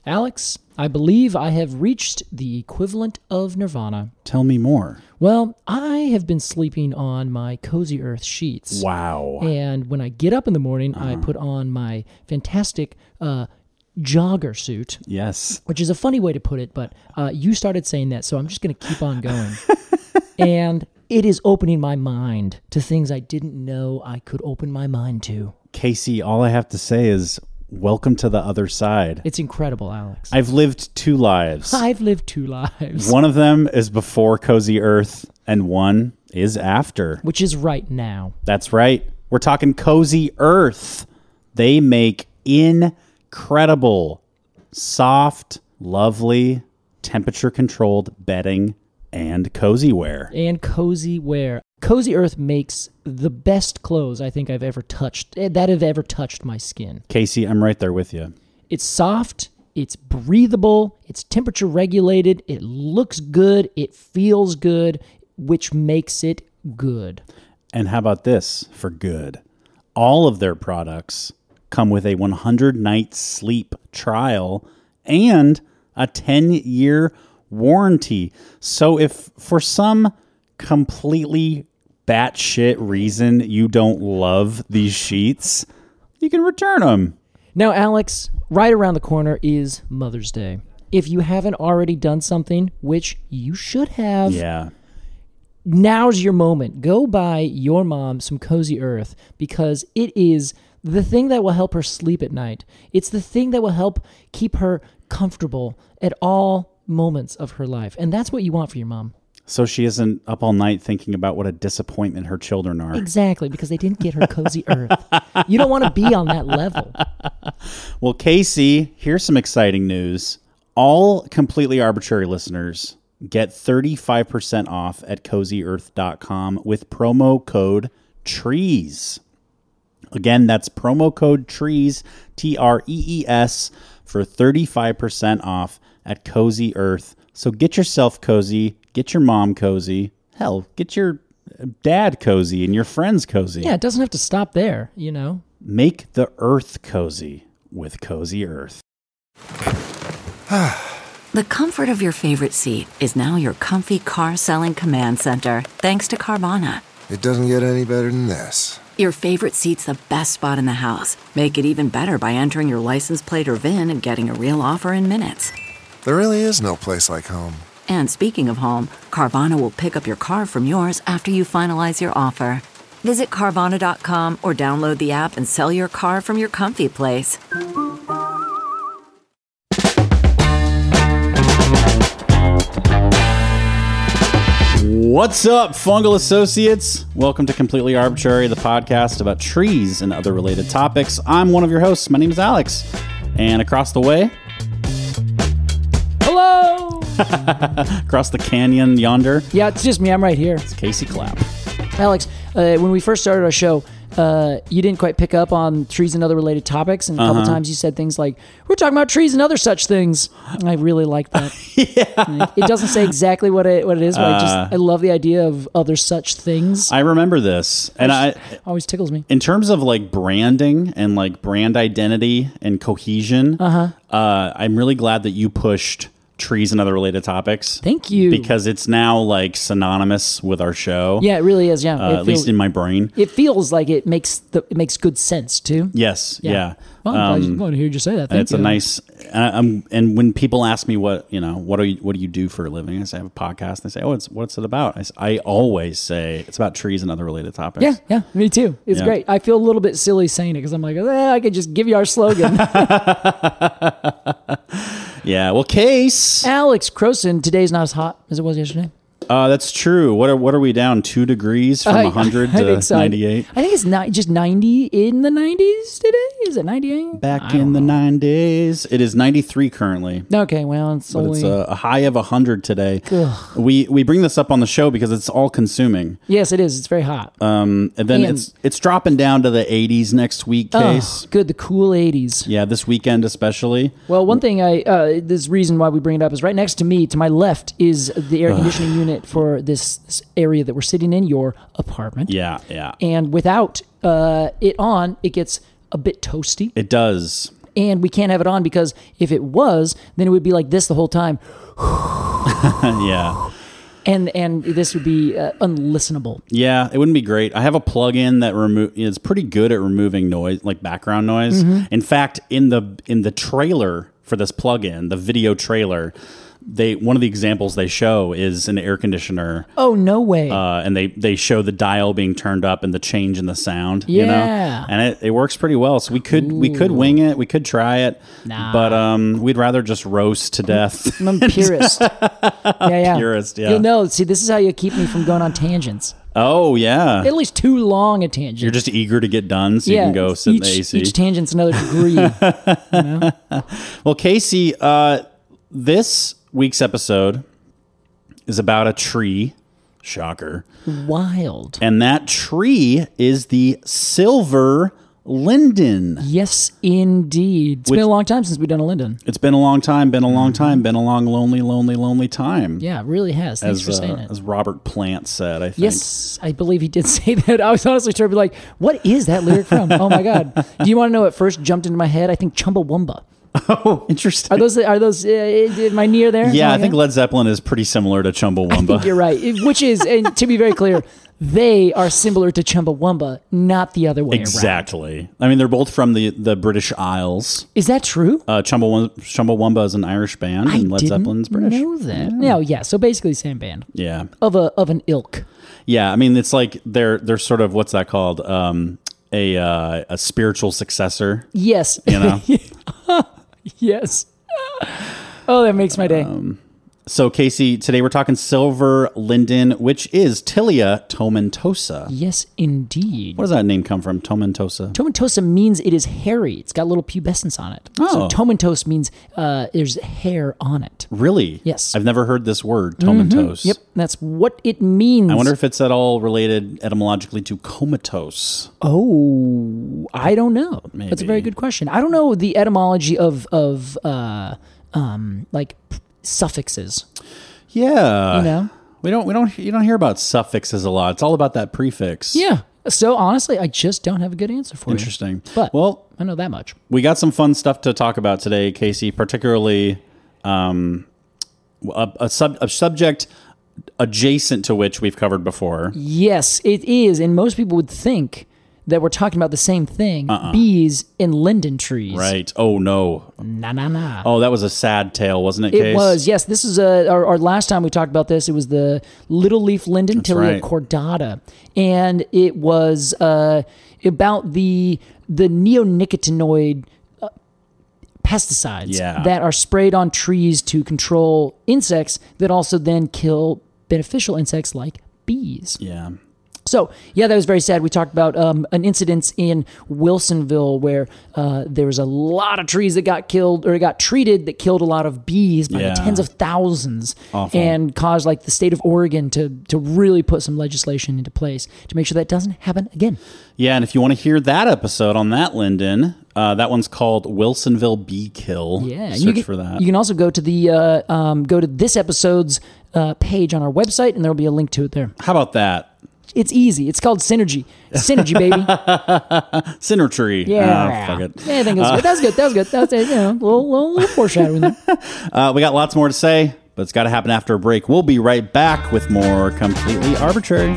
Alex, I believe I have reached the equivalent of nirvana. Tell me more. Well, I have been sleeping on my Cozy Earth sheets. Wow. And when I get up in the morning, I put on my fantastic jogger suit. Yes. Which is a funny way to put it, but you started saying that, so I'm just going to keep on going. And it is opening my mind to things I didn't know I could open my mind to. Casey, all I have to say is welcome to the other side. It's incredible, Alex. I've lived 2 lives. I've lived 2 lives. One of them is before Cozy Earth, and one is after. Which is right now. That's right. We're talking Cozy Earth. They make incredible, soft, lovely, temperature-controlled bedding and cozy wear. And cozy wear. Cozy Earth makes the best clothes I think I've ever touched, that have ever touched my skin. Casey, I'm right there with you. It's soft, it's breathable, it's temperature regulated, it looks good, it feels good, which makes it good. And how about this for good? All of their products come with a 100-night sleep trial and a 10-year warranty. So if for some completely batshit reason you don't love these sheets, you can return them. Now, Alex, right around the corner is Mother's Day. If you haven't already done something, which you should have, now's your moment. Go buy your mom some Cozy Earth because it is the thing that will help her sleep at night. It's the thing that will help keep her comfortable at all moments of her life. And that's what you want for your mom. So she isn't up all night thinking about what a disappointment her children are. Exactly, because they didn't get her Cozy Earth. You don't want to be on that level. Well, Casey, here's some exciting news. All Completely Arbitrary listeners get 35% off at CozyEarth.com with promo code TREES. Again, that's promo code TREES, TREES, for 35% off at Cozy Earth. So get yourself cozy, get your mom cozy, hell, get your dad cozy and your friends cozy. Yeah, it doesn't have to stop there, you know. Make the earth cozy with Cozy Earth. The comfort of your favorite seat is now your comfy car selling command center, thanks to Carvana. It doesn't get any better than this. Your favorite seat's the best spot in the house. Make it even better by entering your license plate or VIN and getting a real offer in minutes. There really is no place like home. And speaking of home, Carvana will pick up your car from yours after you finalize your offer. Visit Carvana.com or download the app and sell your car from your comfy place. What's up, Fungal Associates? Welcome to Completely Arbitrary, the podcast about trees and other related topics. I'm one of your hosts. My name is Alex. And across the way... Hello! across the canyon yonder... Yeah, it's just me. I'm right here. It's Casey Clapp. Alex, when we first started our show, you didn't quite pick up on trees and other related topics, and a couple times you said things like, we're talking about trees and other such things. I really like that. Yeah. It doesn't say exactly what it is, but I love the idea of other such things. I remember this, and I always tickles me. In terms of like branding and like brand identity and cohesion, I'm really glad that you pushed trees and other related topics. Thank you. Because it's now like synonymous with our show. Yeah, it really is. Yeah, at least in my brain. It feels like it makes good sense too. Yes. Yeah. Well, I'm glad to hear you say that. It's a nice. And when people ask me what do you do for a living, I say I have a podcast. They say, what's it about? I always say it's about trees and other related topics. Yeah, me too. It's great. I feel a little bit silly saying it because I'm like, I could just give you our slogan. Yeah, well, Case. Alex Croson, today's not as hot as it was yesterday. That's true. What are we down? 2 degrees from 100 to 98? I think it's just 90 in the 90s today. Is it 98? Back in the 90s. It is 93 currently. Okay, well, it's a high of 100 today. Ugh. We bring this up on the show because it's all consuming. Yes, it is. It's very hot. And then it's dropping down to the 80s next week, Case. Oh, good. The cool 80s. Yeah, this weekend especially. Well, one thing this reason why we bring it up is right next to me, to my left, is the air conditioning unit for this area that we're sitting in, your apartment. Yeah. And without it on, it gets a bit toasty. It does. And we can't have it on because if it was, then it would be like this the whole time. Yeah. And this would be unlistenable. Yeah, it wouldn't be great. I have a plugin that is pretty good at removing noise, like background noise. In fact, in the trailer for this plugin, the video trailer, one of the examples they show is an air conditioner. Oh, no way. And they show the dial being turned up and the change in the sound. Yeah. You know? And it works pretty well. So we could wing it. We could try it. Nah. But we'd rather just roast to death. I'm a purist. Yeah. Purist, yeah. You'll know. See, this is how you keep me from going on tangents. Oh, yeah. At least too long a tangent. You're just eager to get done so you can go sit in the AC. Each tangent's another degree. You know? Well, Casey, this week's episode is about a tree. Shocker. Wild. And that tree is the silver linden. Yes, indeed. It's been a long time since we've done a linden. It's been a long time, been a long lonely, lonely, lonely time. Yeah, it really has. Thanks for saying it. As Robert Plant said, I think. Yes, I believe he did say that. I was honestly trying to be like, what is that lyric from? Oh my God. Do you want to know what first jumped into my head? I think Chumbawamba. Oh, interesting. Are those am I near there? Yeah, I think Led Zeppelin is pretty similar to Chumbawamba. I think you're right. Which is, and to be very clear, they are similar to Chumbawamba, not the other way exactly. around. I mean, they're both from the British Isles. Is that true? Chumbawamba is an Irish band, and Led Zeppelin's British. I didn't know that. No, yeah. So basically, same band. Yeah. Of an ilk. Yeah, I mean, it's like they're sort of, what's that called? A spiritual successor. Yes. You know. Yes. Oh, that makes my day. So, Casey, today we're talking silver linden, which is Tilia tomentosa. Yes, indeed. Where does that name come from, tomentosa? Tomentosa means it is hairy. It's got little pubescence on it. Oh. So tomentose means there's hair on it. Really? Yes. I've never heard this word, tomentose. Yep, that's what it means. I wonder if it's at all related etymologically to comatose. Oh, I don't know. Maybe. That's a very good question. I don't know the etymology of like suffixes. Yeah. You know? You don't hear about suffixes a lot. It's all about that prefix. Yeah. So honestly, I just don't have a good answer for Interesting. you. But well, I know that much. We got some fun stuff to talk about today, Casey, particularly a subject adjacent to which we've covered before. Yes, it is. And most people would think that we're talking about the same thing. Bees and linden trees. Right. Oh, no. Nah. Oh, that was a sad tale, wasn't it, It Case? was, yes. This is our last time we talked about this. It was the little leaf linden, Tilia cordata. And it was about the neonicotinoid pesticides that are sprayed on trees to control insects that also then kill beneficial insects like bees. Yeah. So, yeah, that was very sad. We talked about an incident in Wilsonville where there was a lot of trees that got killed or got treated that killed a lot of bees by the tens of thousands. Awful. And caused like the state of Oregon to really put some legislation into place to make sure that doesn't happen again. Yeah, and if you want to hear that episode on that linden, that one's called Wilsonville Bee Kill. Yeah, Search for that. You can also go to this episode's page on our website, and there will be a link to it there. How about that? It's easy. It's called Synergy. Synergy, baby. Synergy. Yeah. Fuck it. Yeah, I think it was good. That was good. That was a little foreshadowing there. We got lots more to say, but it's got to happen after a break. We'll be right back with more Completely Arbitrary.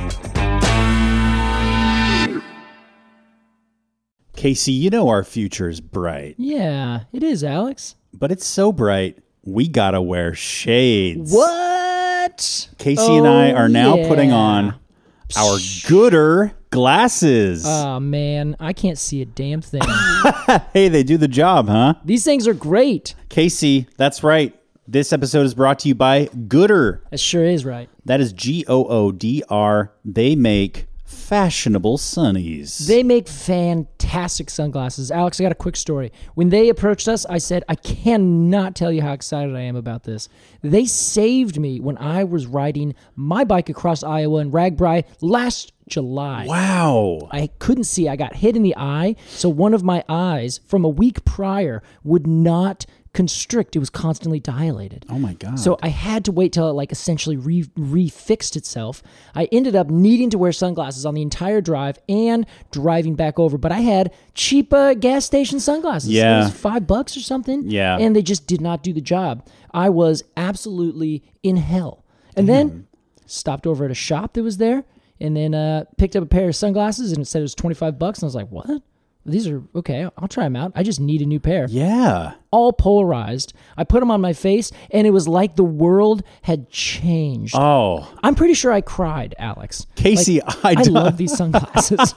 Casey, you know our future's bright. Yeah, it is, Alex. But it's so bright, we gotta wear shades. What? Casey and I are now putting on our Gooder glasses. Oh, man. I can't see a damn thing. Hey, they do the job, huh? These things are great. Casey, that's right. This episode is brought to you by Gooder. That sure is right. That is Goodr. They make fashionable sunnies. They make fantastic sunglasses. Alex, I got a quick story. When they approached us, I said, I cannot tell you how excited I am about this. They saved me when I was riding my bike across Iowa in Ragbri last July. Wow. I couldn't see. I got hit in the eye, so one of my eyes from a week prior would not constrict. It was constantly dilated. Oh my God. So I had to wait till it like essentially refixed itself. I ended up needing to wear sunglasses on the entire drive and driving back over. But I had cheap gas station sunglasses. Yeah. It was $5 or something. Yeah. And they just did not do the job. I was absolutely in hell. And then stopped over at a shop that was there and then picked up a pair of sunglasses and it said it was $25. And I was like, what? These are okay. I'll try them out. I just need a new pair. Yeah. All polarized. I put them on my face, and it was like the world had changed. Oh. I'm pretty sure I cried, Alex. Casey, I love these sunglasses.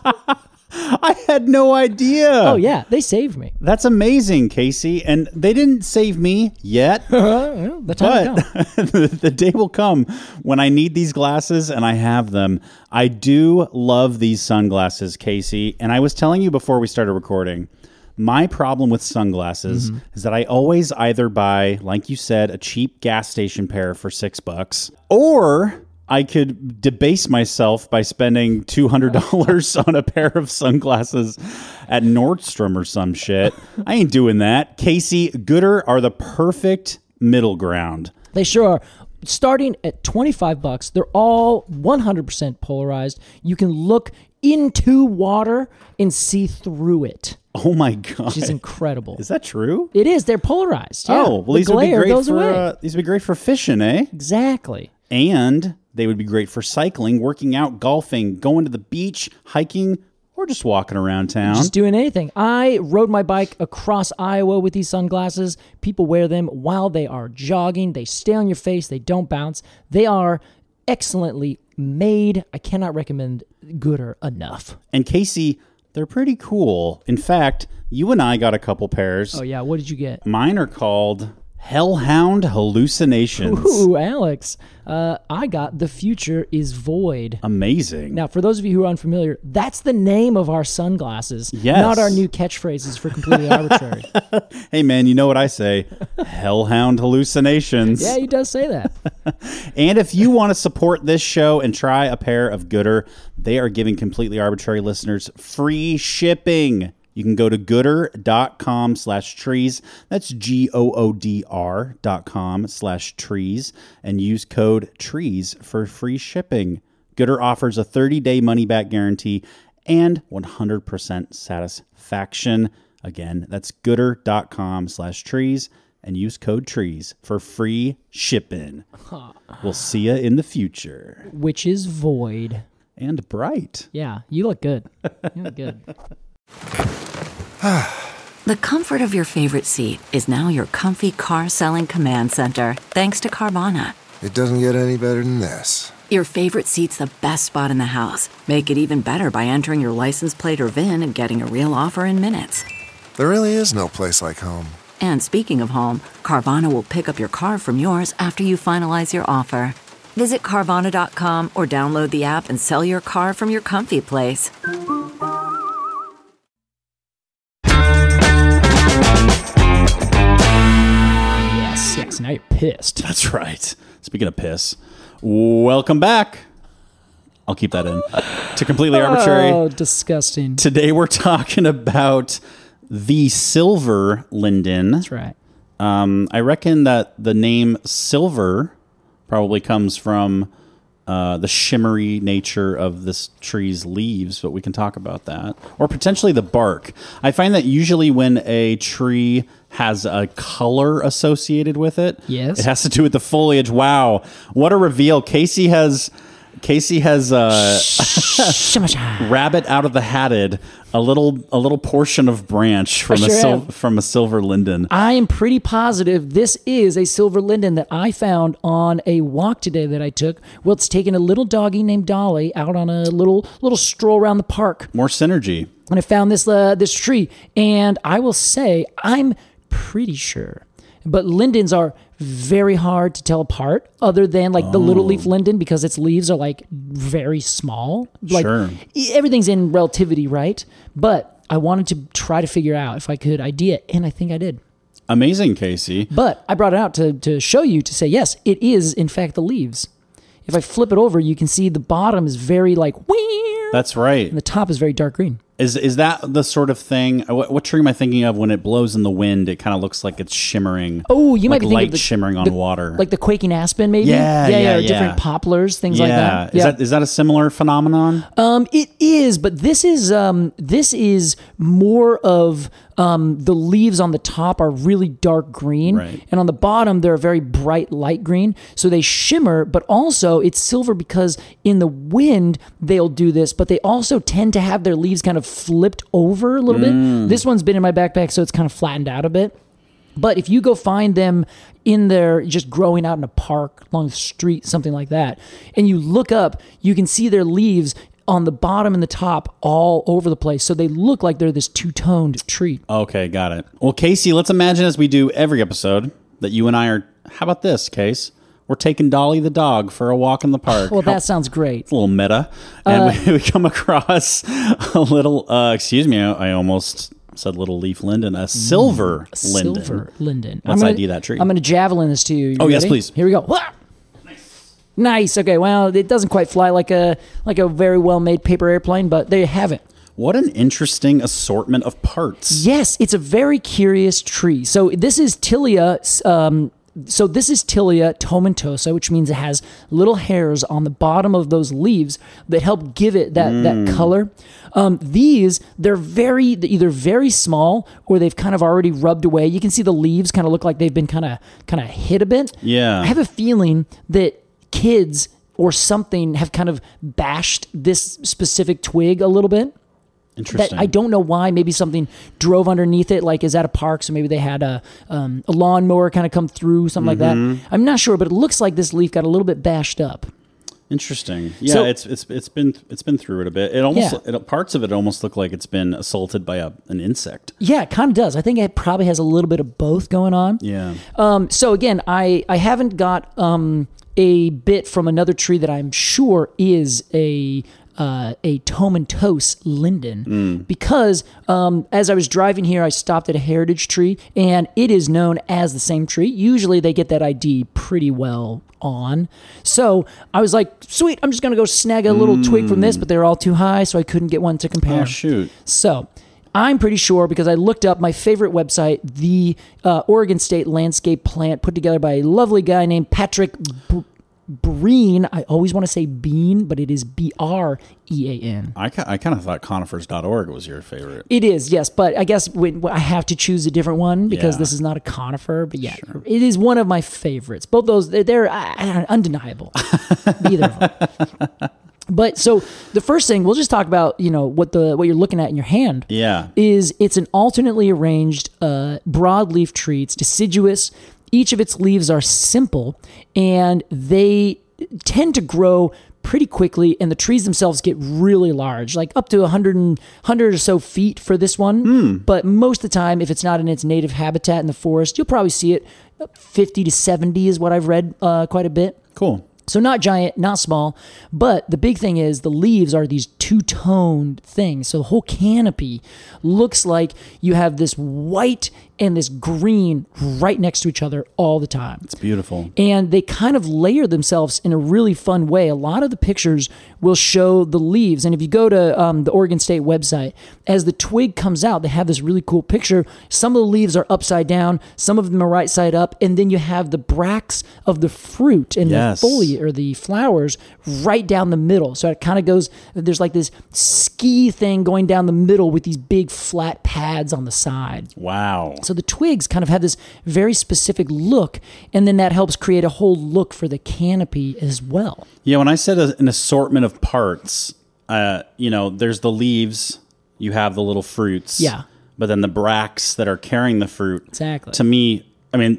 I had no idea. Oh, yeah. They saved me. That's amazing, Casey. And they didn't save me yet. The time will come. The day will come when I need these glasses and I have them. I do love these sunglasses, Casey. And I was telling you before we started recording, my problem with sunglasses is that I always either buy, like you said, a cheap gas station pair for $6, or I could debase myself by spending $200 on a pair of sunglasses at Nordstrom or some shit. I ain't doing that. Casey, Goodr are the perfect middle ground. They sure are. Starting at $25, they're all 100% polarized. You can look into water and see through it. Oh my God. Which is incredible. Is that true? It is. They're polarized. Yeah. Oh, well, the glare goes away. These would be great for fishing, eh? Exactly. And they would be great for cycling, working out, golfing, going to the beach, hiking, or just walking around town. Just doing anything. I rode my bike across Iowa with these sunglasses. People wear them while they are jogging. They stay on your face. They don't bounce. They are excellently made. I cannot recommend Goodr enough. And Casey, they're pretty cool. In fact, you and I got a couple pairs. Oh, yeah. What did you get? Mine are called Hellhound Hallucinations. Ooh, Alex. I got The Future is Void. Amazing. Now, for those of you who are unfamiliar, that's the name of our sunglasses, Yes. not our new catchphrases for completely arbitrary. Hey, man, you know what I say? Hellhound Hallucinations. Yeah, he does say that. And if you want to support this show and try a pair of Goodr, they are giving Completely Arbitrary listeners free shipping. You can go to goodr.com/trees. That's GOODR.com/trees and use code TREES for free shipping. Goodr offers a 30-day money-back guarantee and 100% satisfaction. Again, that's goodr.com/trees and use code TREES for free shipping. We'll see you in the future. Which is void. And bright. Yeah, you look good. You look good. The comfort of your favorite seat is now your comfy car selling command center, thanks to Carvana. It doesn't get any better than this. Your favorite seat's the best spot in the house. Make it even better by entering your license plate or VIN and getting a real offer in minutes. There really is no place like home. And speaking of home, Carvana will pick up your car from yours after you finalize your offer. Visit Carvana.com or download the app and sell your car from your comfy place. Yes, now you're pissed. That's right. Speaking of piss, welcome back. I'll keep that in. To Completely Arbitrary. Oh, disgusting. Today we're talking about the silver linden. That's right. I reckon that the name silver probably comes from the shimmery nature of this tree's leaves, but we can talk about that. Or potentially the bark. I find that usually when a tree has a color associated with it, yes, it has to do with the foliage. Wow, what a reveal. Casey has rabbit out of the hatted a little portion of branch from a silver linden. I am pretty positive this is a silver linden that I found on a walk today that I took. Well, it's taking a little doggy named Dolly out on a little stroll around the park. More synergy. And I found this tree, and I will say I'm pretty sure, but lindens are very hard to tell apart, other than like the little leaf linden, because its leaves are like very small. Like, sure. Everything's in relativity, right? But I wanted to try to figure out if I could ID it, and I think I did. Amazing, Casey. But I brought it out to show you, to say, yes, it is in fact the leaves. If I flip it over, you can see the bottom is very like, that's right. And the top is very dark green. Is that the sort of thing? What tree am I thinking of when it blows in the wind? It kind of looks like it's shimmering. Oh, you might be thinking light shimmering on water, like the quaking aspen, maybe. Yeah. Or different poplars, things like that. Yeah. Is that a similar phenomenon? It is, but this is more of the leaves on the top are really dark green, right. And on the bottom they're a very bright light green. So they shimmer, but also it's silver because in the wind they'll do this, but they also tend to have their leaves kind of flipped over a little bit. This one's been in my backpack, so it's kind of flattened out a bit. But if you go find them in there, just growing out in a park, along the street, something like that, and you look up, you can see their leaves on the bottom and the top all over the place. So they look like they're this two-toned tree. Okay, got it. Well, Casey, let's imagine, as we do every episode, that you and I are, how about this, Case? We're taking Dolly the dog for a walk in the park. Well, that sounds great. It's a little meta. And we come across a little, excuse me, I almost said little leaf linden, a silver linden. Silver linden. Let's ID that tree. I'm going to javelin this to you. Oh, yes, please. Here we go. Nice. Okay. Well, it doesn't quite fly like a very well made paper airplane, but there you have it. What an interesting assortment of parts. Yes, it's a very curious tree. So this is Tilia. This is Tilia tomentosa, which means it has little hairs on the bottom of those leaves that help give it that color. They're either very small or they've kind of already rubbed away. You can see the leaves kind of look like they've been kind of hit a bit. Yeah. I have a feeling that kids or something have kind of bashed this specific twig a little bit. Interesting. That I don't know why. Maybe something drove underneath it, like is at a park, so maybe they had a lawnmower kind of come through, something like that. I'm not sure, but it looks like this leaf got a little bit bashed up. Interesting. Yeah, So- it's been through it a bit. It almost parts of it almost look like it's been assaulted by an insect. Yeah, it kind of does. I think it probably has a little bit of both going on. Yeah. So again, I haven't got a bit from another tree that I'm sure is a tomentose linden because as I was driving here, I stopped at a heritage tree and it is known as the same tree. Usually they get that ID pretty well on. So I was like, sweet, I'm just going to go snag a little twig from this, but they're all too high, so I couldn't get one to compare. Oh, shoot. So I'm pretty sure because I looked up my favorite website, the Oregon State Landscape Plant, put together by a lovely guy named Patrick Breen. I always want to say Bean, but it is Brean. I kind of thought conifers.org was your favorite. It is, yes, but I guess I have to choose a different one because Yeah. this is not a conifer. But yeah, It is one of my favorites. Both those, they're undeniable. Either of them. But so the first thing we'll just talk about, what you're looking at in your hand. Yeah. It's an alternately arranged broadleaf tree. It's deciduous. Each of its leaves are simple, and they tend to grow pretty quickly, and the trees themselves get really large, like up to 100 or so feet for this one. But most of the time, if it's not in its native habitat in the forest, you'll probably see it 50 to 70 is what I've read quite a bit. Cool. So not giant, not small, but the big thing is the leaves are these two-toned things. So the whole canopy looks like you have this white and this green right next to each other all the time. It's beautiful. And they kind of layer themselves in a really fun way. A lot of the pictures will show the leaves. And if you go to the Oregon State website, as the twig comes out, they have this really cool picture. Some of the leaves are upside down, some of them are right side up, and then you have the bracts of the fruit and Yes. the foliage or the flowers right down the middle. So it kind of goes, there's like this ski thing going down the middle with these big flat pads on the side. Wow. So the twigs kind of have this very specific look, and then that helps create a whole look for the canopy as well. Yeah, when I said an assortment of parts, there's the leaves, you have the little fruits. Yeah. But then the bracts that are carrying the fruit. Exactly. To me, I mean,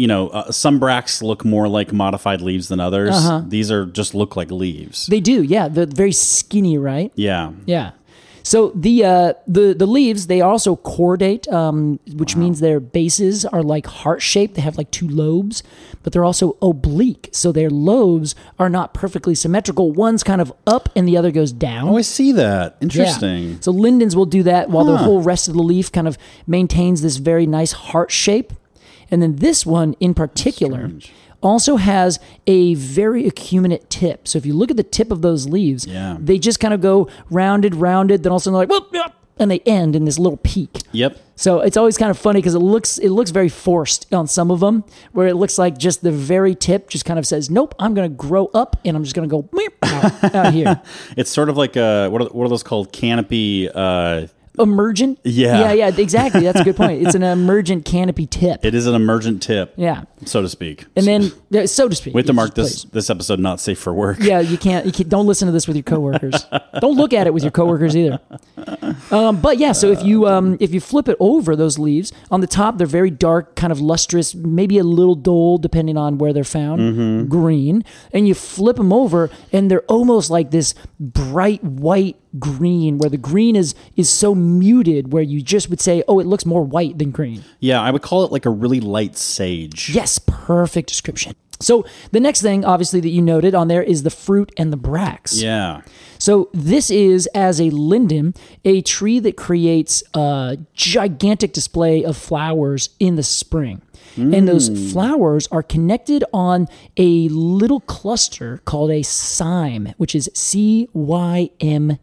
some bracts look more like modified leaves than others. These just look like leaves. They do, yeah. They're very skinny, right? Yeah. Yeah. So the leaves, they also cordate, which means their bases are like heart-shaped. They have like two lobes, but they're also oblique. So their lobes are not perfectly symmetrical. One's kind of up and the other goes down. Oh, I see that. Interesting. Yeah. So lindens will do that while the whole rest of the leaf kind of maintains this very nice heart shape. And then this one in particular also has a very acuminate tip. So if you look at the tip of those leaves, Yeah. they just kind of go rounded, then all of a sudden they're like, whoop, and they end in this little peak. Yep. So it's always kind of funny because it looks very forced on some of them, where it looks like just the very tip just kind of says, nope, I'm going to grow up and I'm just going to go out here. It's sort of like what are those called? Canopy. Emergent? Yeah, exactly. That's a good point. It's an emergent canopy tip. It is an emergent tip. Yeah. So to speak. And then, so to speak. We have to mark this episode not safe for work. Yeah, you can't don't listen to this with your coworkers. Don't look at it with your coworkers either. But yeah, so if you flip it over, those leaves, on the top, they're very dark, kind of lustrous, maybe a little dull, depending on where they're found, green. And you flip them over, and they're almost like this bright white green, where the green is so muted, where you just would say, oh, it looks more white than green. Yeah, I would call it like a really light sage. Yes, perfect description. So the next thing, obviously, that you noted on there is the fruit and the bracts. Yeah. So this is, as a linden, a tree that creates a gigantic display of flowers in the spring. And those flowers are connected on a little cluster called a cyme, which is CYME.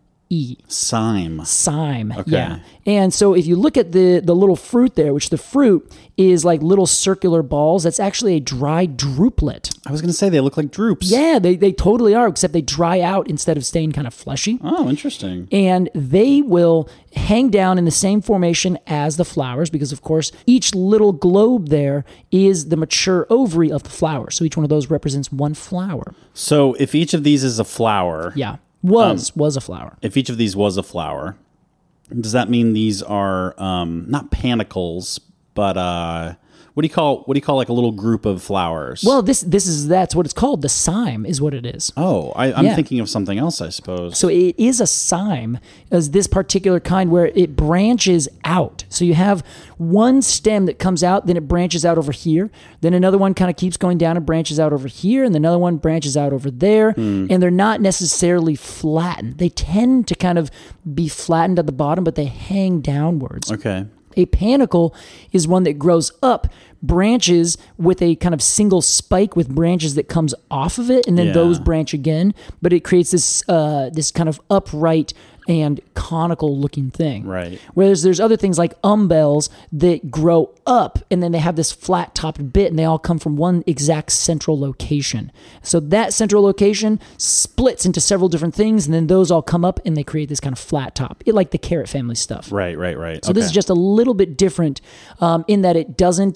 Cyme. Okay. Yeah. And so if you look at the little fruit there, which the fruit is like little circular balls, that's actually a dry druplet. I was going to say they look like drupes. Yeah, they totally are, except they dry out instead of staying kind of fleshy. Oh, interesting. And they will hang down in the same formation as the flowers because, of course, each little globe there is the mature ovary of the flower. So each one of those represents one flower. So if each of these is a flower... Yeah. Was a flower. If each of these was a flower, does that mean these are not panicles, but what do you call like a little group of flowers? Well, that's what it's called. The cyme is what it is. Oh, I'm thinking of something else, I suppose. So it is a cyme, as this particular kind where it branches out. So you have one stem that comes out, then it branches out over here. Then another one kind of keeps going down and branches out over here, and another one branches out over there. And they're not necessarily flattened. They tend to kind of be flattened at the bottom, but they hang downwards. Okay. A panicle is one that grows up, branches with a kind of single spike with branches that comes off of it, and then those branch again. But it creates this kind of upright and conical looking thing. Right. Whereas there's other things like umbels that grow up and then they have this flat topped bit and they all come from one exact central location. So that central location splits into several different things and then those all come up and they create this kind of flat top. Like the carrot family stuff. Right. So this is just a little bit different in that it doesn't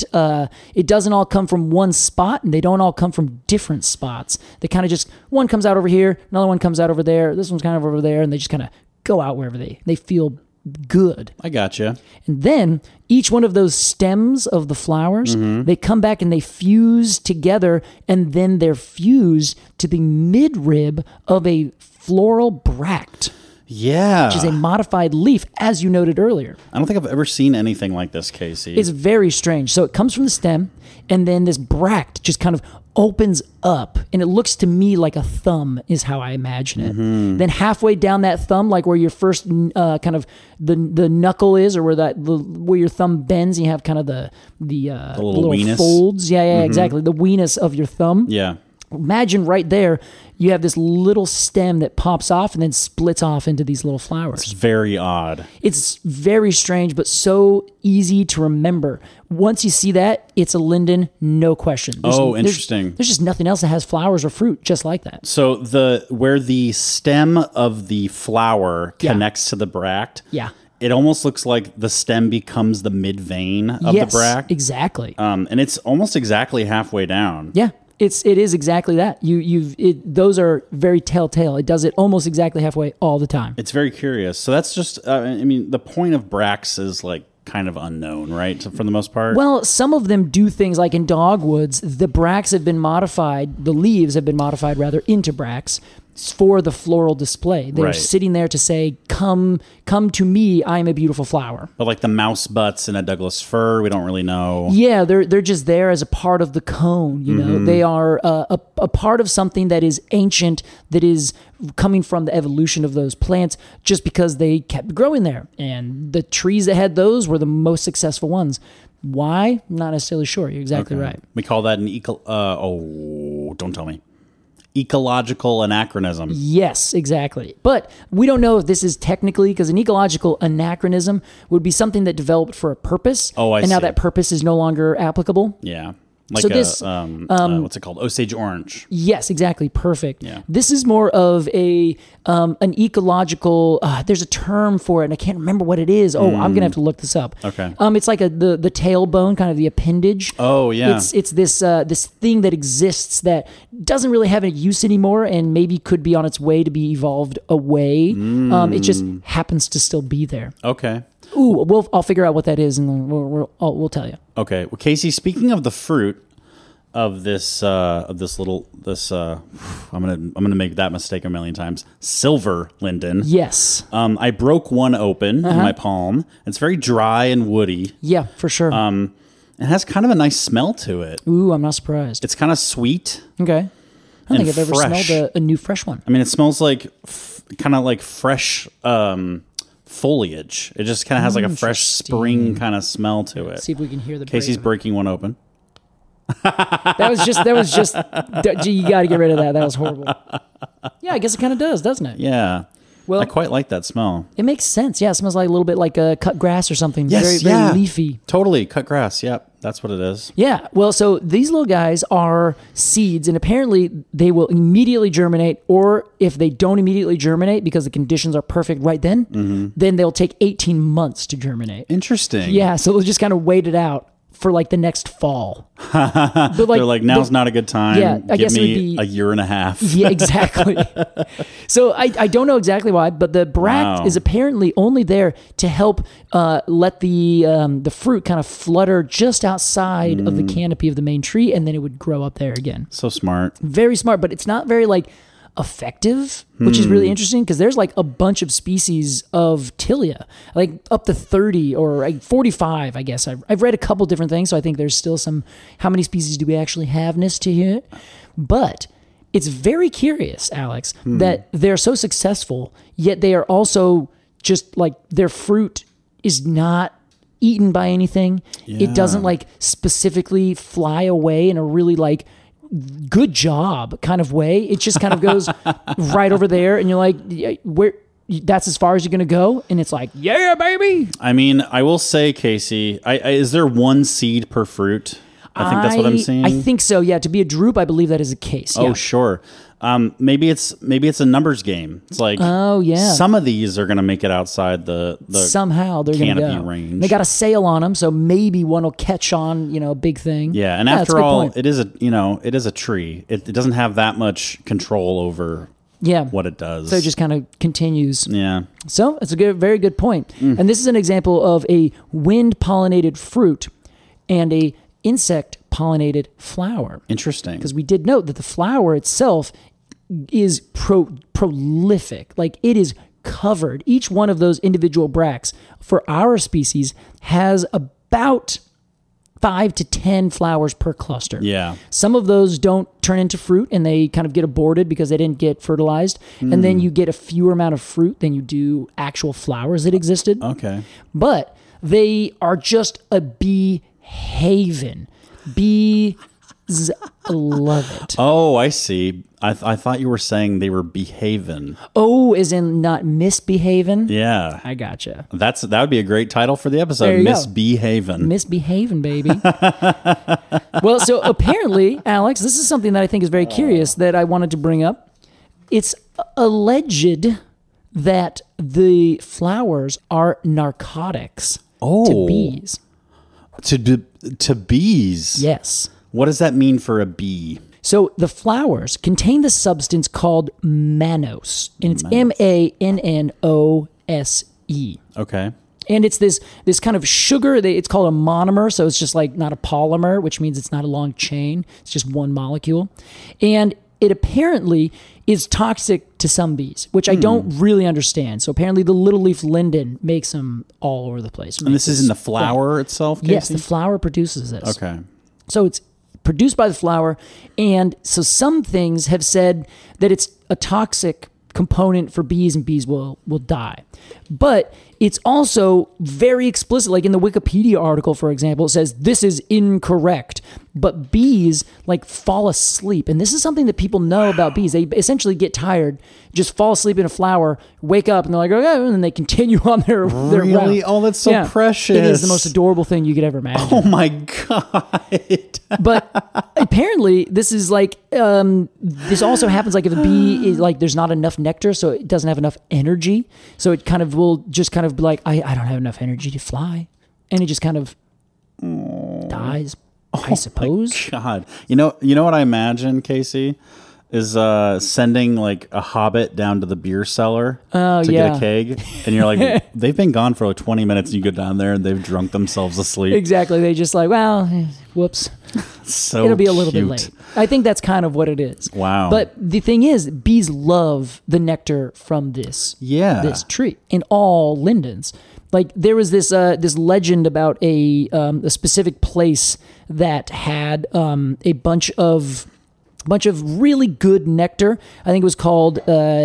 all come from one spot and they don't all come from different spots. They kind of just, one comes out over here, another one comes out over there, this one's kind of over there, and they just kind of go out wherever they feel good. I gotcha. And then each one of those stems of the flowers, they come back and they fuse together, and then they're fused to the midrib of a floral bract. Yeah. Which is a modified leaf, as you noted earlier. I don't think I've ever seen anything like this, Casey. It's very strange. So it comes from the stem, and then this bract just kind of opens up, and it looks to me like a thumb is how I imagine it. Then halfway down that thumb, like where your first kind of the knuckle is, or where your thumb bends, you have kind of the little weenus folds. Yeah, exactly. The weenus of your thumb. Yeah. Imagine right there, you have this little stem that pops off and then splits off into these little flowers. It's very odd. It's very strange, but so easy to remember. Once you see that, it's a linden, no question. Interesting. There's just nothing else that has flowers or fruit just like that. So where the stem of the flower connects to the bract, it almost looks like the stem becomes the mid vein of the bract. Exactly. And it's almost exactly halfway down. Yeah. It is exactly that. Those are very telltale. It does it almost exactly halfway all the time. It's very curious. So that's just, the point of bracts is like kind of unknown, right? So for the most part. Well, some of them do things like in dogwoods, the bracts have been modified, the leaves have been modified rather into bracts for the floral display. They're sitting there to say, come to me, I'm a beautiful flower. But like the mouse butts in a Douglas fir, we don't really know. Yeah, they're just there as a part of the cone, you know. They are a part of something that is ancient, that is coming from the evolution of those plants just because they kept growing there. And the trees that had those were the most successful ones. Why? Not necessarily sure. You're exactly right. We call that an don't tell me. ecological anachronism. Yes, exactly. But we don't know if this is technically, because an ecological anachronism would be something that developed for a purpose. Oh, I and now see. that purpose is no longer applicable. Yeah. Like So a, this, what's it called? Osage orange. Yes, exactly. Perfect. Yeah. This is more of an ecological. There's a term for it, and I can't remember what it is. Oh, I'm gonna have to look this up. Okay. It's like the tailbone, kind of the appendage. Oh, yeah. It's this this thing that exists that doesn't really have a use anymore, and maybe could be on its way to be evolved away. It just happens to still be there. Okay. Ooh, I'll figure out what that is, and then we'll tell you. Okay. Well, Casey, speaking of the fruit of this I'm gonna make that mistake a million times. Silver linden. Yes. I broke one open in my palm. It's very dry and woody. Yeah, for sure. It has kind of a nice smell to it. Ooh, I'm not surprised. It's kind of sweet. Okay. I don't think I've ever fresh. smelled a new fresh one. I mean, it smells like kind of like fresh foliage. It just kind of has like a fresh spring kind of smell to it. See if we can hear the Casey's break. breaking one open. That was just you got to get rid of that. That was horrible. Yeah, I guess it kind of does, doesn't it? Yeah. Well, I quite like that smell. it makes sense. Yeah, it smells like a little bit like cut grass or something. Yes, very leafy. Totally. Cut grass. Yep. That's what it is. Yeah, well, so these little guys are seeds, and apparently they will immediately germinate, or if they don't immediately germinate because the conditions are perfect right then, then they'll take 18 months to germinate. Interesting. Yeah, so they'll just kind of wait it out for like the next fall. But They're like, now's not a good time. Yeah, I guess it would me be- a year and a half. Yeah, exactly. So I don't know exactly why, but the bract Wow. is apparently only there to help let the fruit kind of flutter just outside of the canopy of the main tree, and then it would grow up there again. So smart. Very smart, but it's not very like effective, which is really interesting because there's like a bunch of species of Tilia, like up to 30 or like 45, I guess. I've read a couple different things, so I think there's still some, how many species do we actually have here? But it's very curious, Alex, that they're so successful, yet they are also just like their fruit is not eaten by anything. It doesn't like specifically fly away in a really like good job kind of way. It just kind of goes right over there, and you're like, where? That's as far as you're gonna go, and it's like, yeah, baby. I mean, I will say, Casey, is there one seed per fruit? I think that's what I'm seeing. I think so. Yeah, to be a drupe, I believe that is the case. Oh, Yeah. sure. Maybe it's a numbers game. It's like, Oh, yeah. some of these are going to make it outside the Somehow they're gonna canopy go. range. They got a sale on them, so maybe one will catch on. A big thing. Yeah, and that's a after good all, point. it is a tree. It doesn't have that much control over yeah, what it does. So it just kind of continues. yeah. So it's a very good point. And this is an example of a wind-pollinated fruit and a insect-pollinated flower. Interesting. Because we did note that the flower itself is prolific. Like it is covered. Each one of those individual bracts for our species has about 5 to 10 flowers per cluster. Yeah. Some of those don't turn into fruit and they kind of get aborted because they didn't get fertilized. And then you get a fewer amount of fruit than you do actual flowers that existed. Okay. But they are just a bee haven. Bees love it. Oh, I see. I thought you were saying they were behaving. Oh, as in not misbehaving? Yeah. I gotcha. That would be a great title for the episode. There you go. Misbehaving. Misbehaving, baby. Well, so apparently, Alex, this is something that I think is very curious that I wanted to bring up. It's alleged that the flowers are narcotics to bees. To bees. Yes. What does that mean for a bee? So the flowers contain the substance called mannose, and it's MANNOSE. Okay. And it's this kind of sugar. It's called a monomer, so it's just like not a polymer, which means it's not a long chain. It's just one molecule. And it apparently is toxic to some bees, which I don't really understand. So apparently the little leaf linden makes them all over the place. And this is in the flower itself, Casey? Yes, the flower produces this. Okay. So it's produced by the flower, and so some things have said that it's a toxic component for bees and bees will die. But it's also very explicit. Like in the Wikipedia article, for example, it says this is incorrect. But bees like fall asleep. And this is something that people know about bees. They essentially get tired, just fall asleep in a flower, wake up, and they're like, okay, and then they continue on their Really? route. Oh, that's so precious. It is the most adorable thing you could ever imagine. Oh my God. But apparently this is like, this also happens like if a bee is like, there's not enough nectar, so it doesn't have enough energy. So it kind of will just kind of be like, I don't have enough energy to fly. And it just kind of dies, I suppose. God. You know what I imagine, Casey? Is sending like a hobbit down to the beer cellar to get a keg. And you're like, they've been gone for like 20 minutes and you go down there and they've drunk themselves asleep. Exactly. They just like, well, whoops. So it'll be a little cute. bit late. I think that's kind of what it is. Wow. But the thing is, bees love the nectar from this tree in all lindens. Like there was this legend about a specific place that had a bunch of really good nectar. I think it was called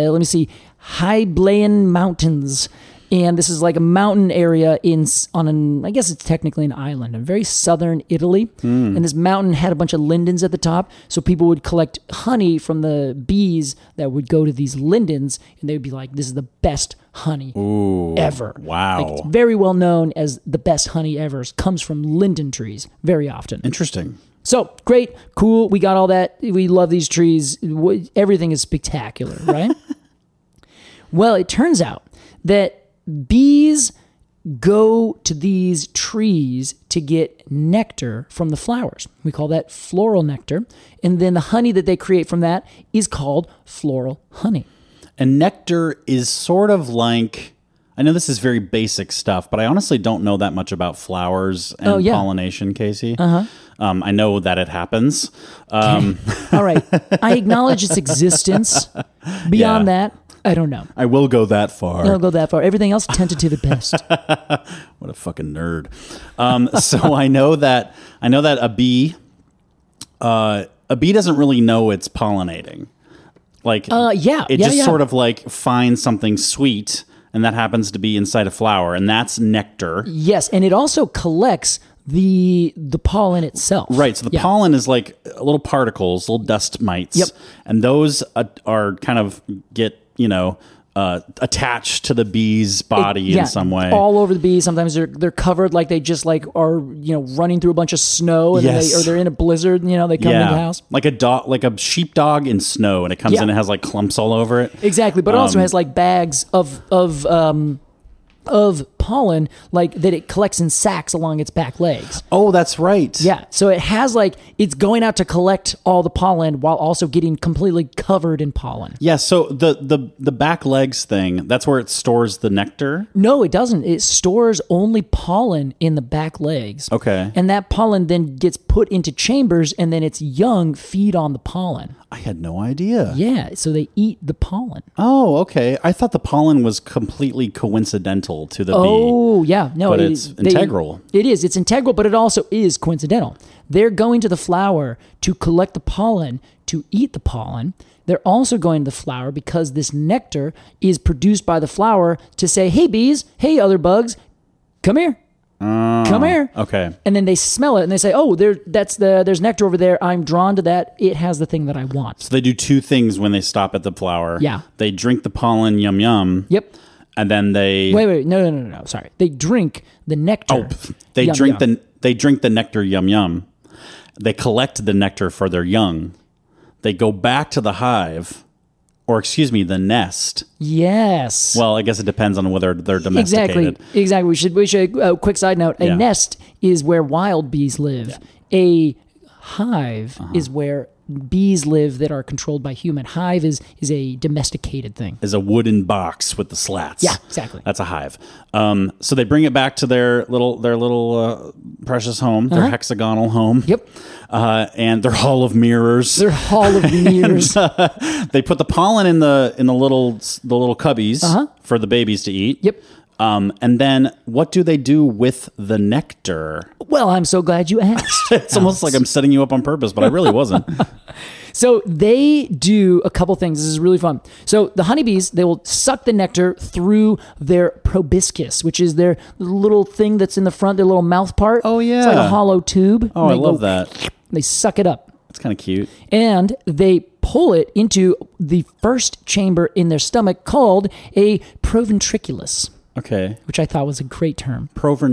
Hyblaean Mountains. And this is like a mountain area I guess it's technically an island, in very southern Italy. And this mountain had a bunch of lindens at the top. So people would collect honey from the bees that would go to these lindens. And they would be like, this is the best honey ever. Wow. Like, it's very well known as the best honey ever. It comes from linden trees very often. Interesting. So great, cool. We got all that. We love these trees. Everything is spectacular, right? Well, it turns out that bees go to these trees to get nectar from the flowers. We call that floral nectar. And then the honey that they create from that is called floral honey. And nectar is sort of like, I know this is very basic stuff, but I honestly don't know that much about flowers and pollination, Casey. I know that it happens. All right. I acknowledge its existence. Beyond that, I don't know. I will go that far. I'll go that far. Everything else, tentative at best. What a fucking nerd. So I know that a bee doesn't really know it's pollinating. Like, it just sort of like finds something sweet, and that happens to be inside a flower, and that's nectar. Yes, and it also collects the pollen itself. Right, so the pollen is like little particles, little dust mites. Yep. And those are kind of get, attached to the bee's body in some way. All over the bee. Sometimes they're covered like they just like are running through a bunch of snow, and they're in a blizzard. They come into the house like a dog, like a sheepdog in snow, and it comes in and has like clumps all over it. Exactly, but it also has like bags of pollen, like that it collects in sacks along its back legs. Oh, that's right. Yeah, so it has like, it's going out to collect all the pollen while also getting completely covered in pollen. Yeah, so the back legs thing, that's where it stores the nectar? No, it doesn't. It stores only pollen in the back legs. Okay. And that pollen then gets put into chambers, and then its young feed on the pollen. I had no idea. Yeah, so they eat the pollen. Oh, okay. I thought the pollen was completely coincidental to the bee. Oh, yeah. No, but it's integral. It is. It's integral, but it also is coincidental. They're going to the flower to collect the pollen, to eat the pollen. They're also going to the flower because this nectar is produced by the flower to say, hey, bees, hey, other bugs, come here. Come here. Okay. And then they smell it and they say, oh, there's nectar over there. I'm drawn to that. It has the thing that I want. So they do two things when they stop at the flower. Yeah. They drink the pollen, yum, yum. Yep. And then they... Wait. No. Sorry. They drink the nectar. Oh, they drink the nectar, yum, yum. They collect the nectar for their young. They go back to the hive... the nest. Yes. Well, I guess it depends on whether they're domesticated. Exactly. We should quick side note. A nest is where wild bees live. Yeah. A hive is where bees live that are controlled by human. Hive is a domesticated thing. Is a wooden box with the slats. Yeah, exactly. That's a hive. So they bring it back to their little precious home, their hexagonal home. Yep. And their hall of mirrors. Their hall of mirrors. And, they put the pollen in the little cubbies for the babies to eat. Yep. And then what do they do with the nectar? Well, I'm so glad you asked. It's almost like I'm setting you up on purpose, but I really wasn't. So they do a couple things. This is really fun. So the honeybees, they will suck the nectar through their proboscis, which is their little thing that's in the front, their little mouth part. Oh, yeah. It's like a hollow tube. Oh, I love that. They suck it up. It's kind of cute. And they pull it into the first chamber in their stomach called a proventriculus. Okay. Which I thought was a great term.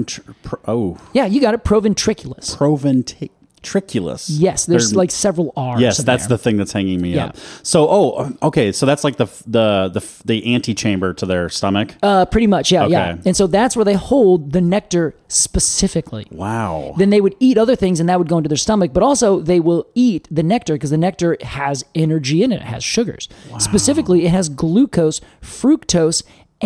Yeah, you got it. Proventriculus. Proventriculus. Yes, there's like several R's. Yes, that's the thing that's hanging me up. So, okay, so that's like the antechamber to their stomach. Pretty much, yeah, Okay. yeah. And so that's where they hold the nectar specifically. Wow. Then they would eat other things, and that would go into their stomach. But also, they will eat the nectar because the nectar has energy in it. It has sugars. Wow. Specifically, it has glucose, fructose,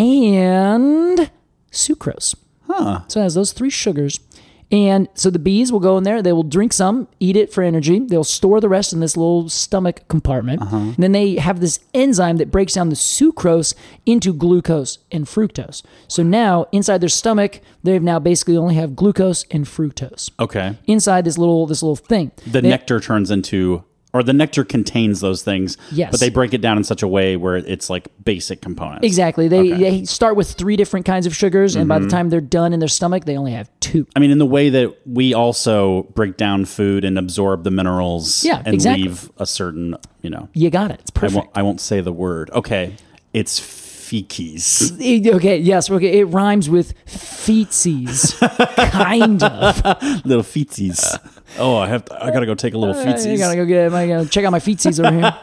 and sucrose. Huh. So it has those 3 sugars. And so the bees will go in there, they will drink some, eat it for energy. They'll store the rest in this little stomach compartment. And then they have this enzyme that breaks down the sucrose into glucose and fructose. So now inside their stomach, they now basically only have glucose and fructose. Okay. Inside this little thing. The nectar turns into, or the nectar contains those things. Yes. But they break it down in such a way where it's like basic components. Exactly. They start with 3 different kinds of sugars, and by the time they're done in their stomach, they only have 2. I mean, in the way that we also break down food and absorb the minerals and leave a certain, You got it. It's perfect. I won't say the word. Okay. It's feces. Okay, yes. Okay, it rhymes with feetsies. Kind of. Little feetsies. Oh, I gotta go take a little feetsies. I gotta check out my feetsies over here.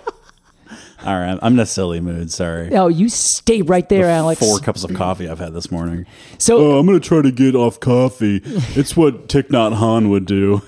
All right, I'm in a silly mood. Sorry. Oh, you stay right there, Alex. 4 cups of coffee I've had this morning. So I'm gonna try to get off coffee. It's what Thich Nhat Hanh would do.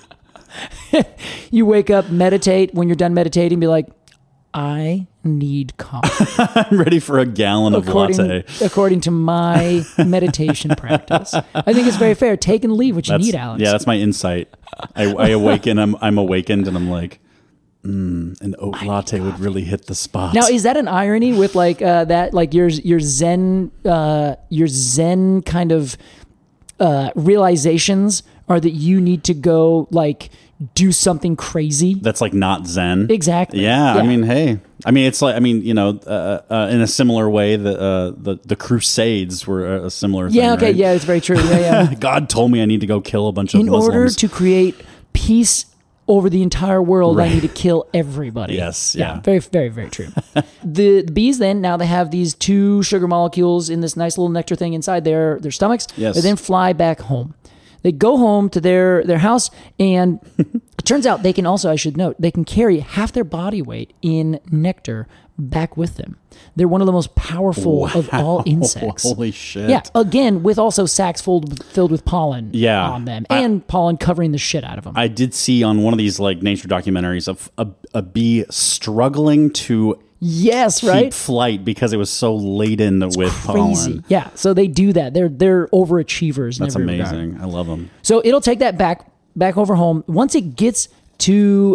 You wake up, meditate. When you're done meditating, be like, I need coffee. I'm ready for a gallon of latte. According to my meditation practice. I think it's very fair. Take and leave what you need, Alex. Yeah, that's my insight. I awaken, I'm awakened, and I'm like, an oat latte would really hit the spot. Now, is that an irony with like that, like your Zen kind of realizations are that you need to go like do something crazy? That's like not Zen. Exactly. Yeah. I mean, hey. I mean, it's like, in a similar way, the Crusades were a similar thing. Yeah. Okay. Right? Yeah, it's very true. Yeah. God told me I need to go kill a bunch of Muslims. In order to create peace over the entire world, I need to kill everybody. Yes. Yeah. Very, very, very true. The bees then, now they have these 2 sugar molecules in this nice little nectar thing inside their stomachs. Yes. They then fly back home. They go home to their house, and it turns out they can also, I should note, they can carry half their body weight in nectar back with them. They're one of the most powerful of all insects. Holy shit. Yeah, again, with also sacs filled with pollen on them, and pollen covering the shit out of them. I did see on one of these like nature documentaries of a bee struggling to keep flight because it was so laden with pollen. Yeah, so they do that. They're overachievers. That's amazing. Regard. I love them. So it'll take that back over home. Once it gets to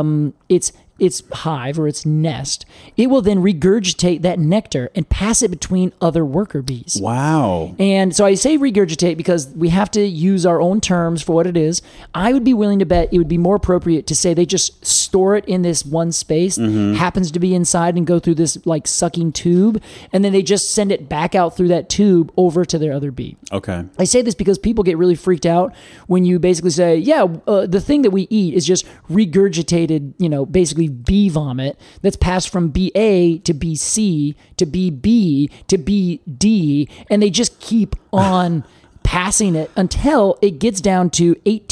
its hive or its nest, it will then regurgitate that nectar and pass it between other worker bees. Wow. And so I say regurgitate because we have to use our own terms for what it is. I would be willing to bet it would be more appropriate to say they just store it in this one space, happens to be inside and go through this like sucking tube, and then they just send it back out through that tube over to their other bee. Okay. I say this because people get really freaked out when you basically say, the thing that we eat is just regurgitated, basically bee vomit that's passed from BA to BC to BB to BD, and they just keep on passing it until it gets down to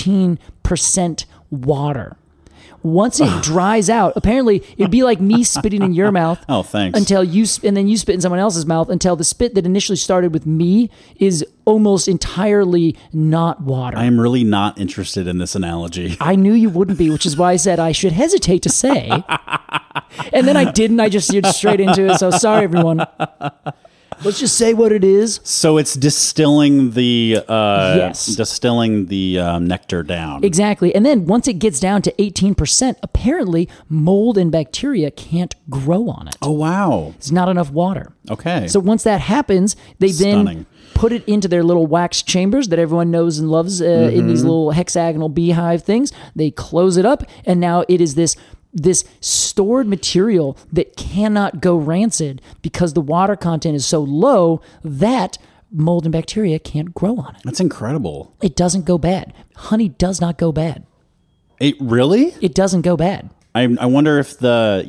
18% water. Once it dries out, apparently it'd be like me spitting in your mouth. Oh, thanks. And then you spit in someone else's mouth until the spit that initially started with me is almost entirely not water. I am really not interested in this analogy. I knew you wouldn't be, which is why I said I should hesitate to say. And then I didn't. I just steered straight into it. So sorry, everyone. Let's just say what it is. So it's distilling the Yes. nectar down. Exactly. And then once it gets down to 18%, apparently mold and bacteria can't grow on it. Oh wow. There's not enough water. Okay. So once that happens, they Stunning. then put it into their little wax chambers that everyone knows and loves in these little hexagonal beehive things. They close it up, and now it is this stored material that cannot go rancid because the water content is so low that mold and bacteria can't grow on it. That's incredible. It doesn't go bad. Honey does not go bad. It really? It doesn't go bad. I wonder if what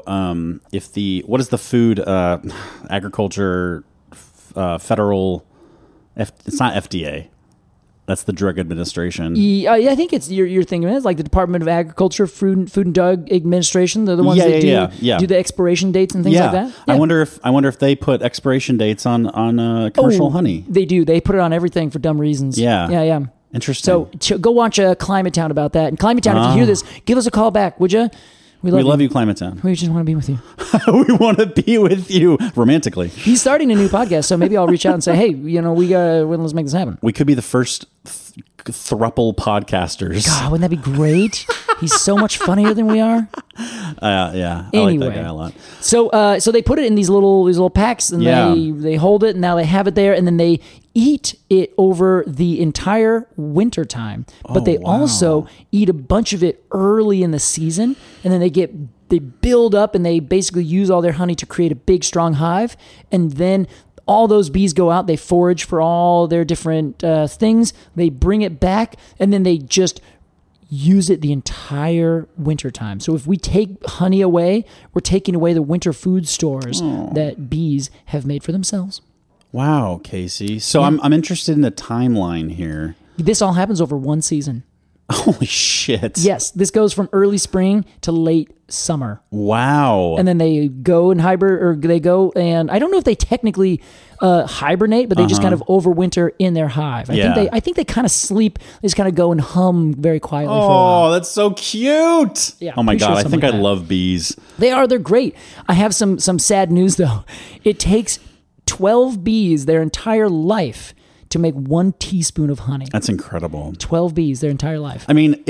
is the food agriculture federal it's not FDA. That's the Drug Administration. Yeah, I think it's you're thinking of it. It's like the Department of Agriculture, Food and Drug Administration. They're the ones that do the expiration dates and things like that. Yeah. I wonder if they put expiration dates on commercial honey. They do. They put it on everything for dumb reasons. Yeah. Interesting. So go watch Climate Town about that. And Climate Town, if you hear this, give us a call back, would you? We love you, Climate Town. We just want to be with you. We want to be with you romantically. He's starting a new podcast, so maybe I'll reach out and say, hey, let's make this happen. We could be the first thruple podcasters. God, wouldn't that be great? He's so much funnier than we are. Yeah. I Anyway. like that guy a lot. So they put it in these little packs, and they hold it, and now they have it there, and then they eat it over the entire winter time. But they also eat a bunch of it early in the season, and then they build up, and they basically use all their honey to create a big, strong hive, and then all those bees go out, they forage for all their different things, they bring it back, and then they just use it the entire winter time. So if we take honey away, we're taking away the winter food stores that bees have made for themselves. Wow, Casey. So I'm interested in the timeline here. This all happens over one season. Holy shit. Yes, this goes from early spring to late summer. Wow. And then they go and and I don't know if they technically hibernate, but they just kind of overwinter in their hive. I think they kind of sleep. They just kind of go and hum very quietly for a while. Oh, that's so cute. Yeah, oh my God, I think like I that. love bees. They're great. I have some sad news though. It takes 12 bees their entire life to make 1 teaspoon of honey. That's incredible. 12 bees their entire life. I mean,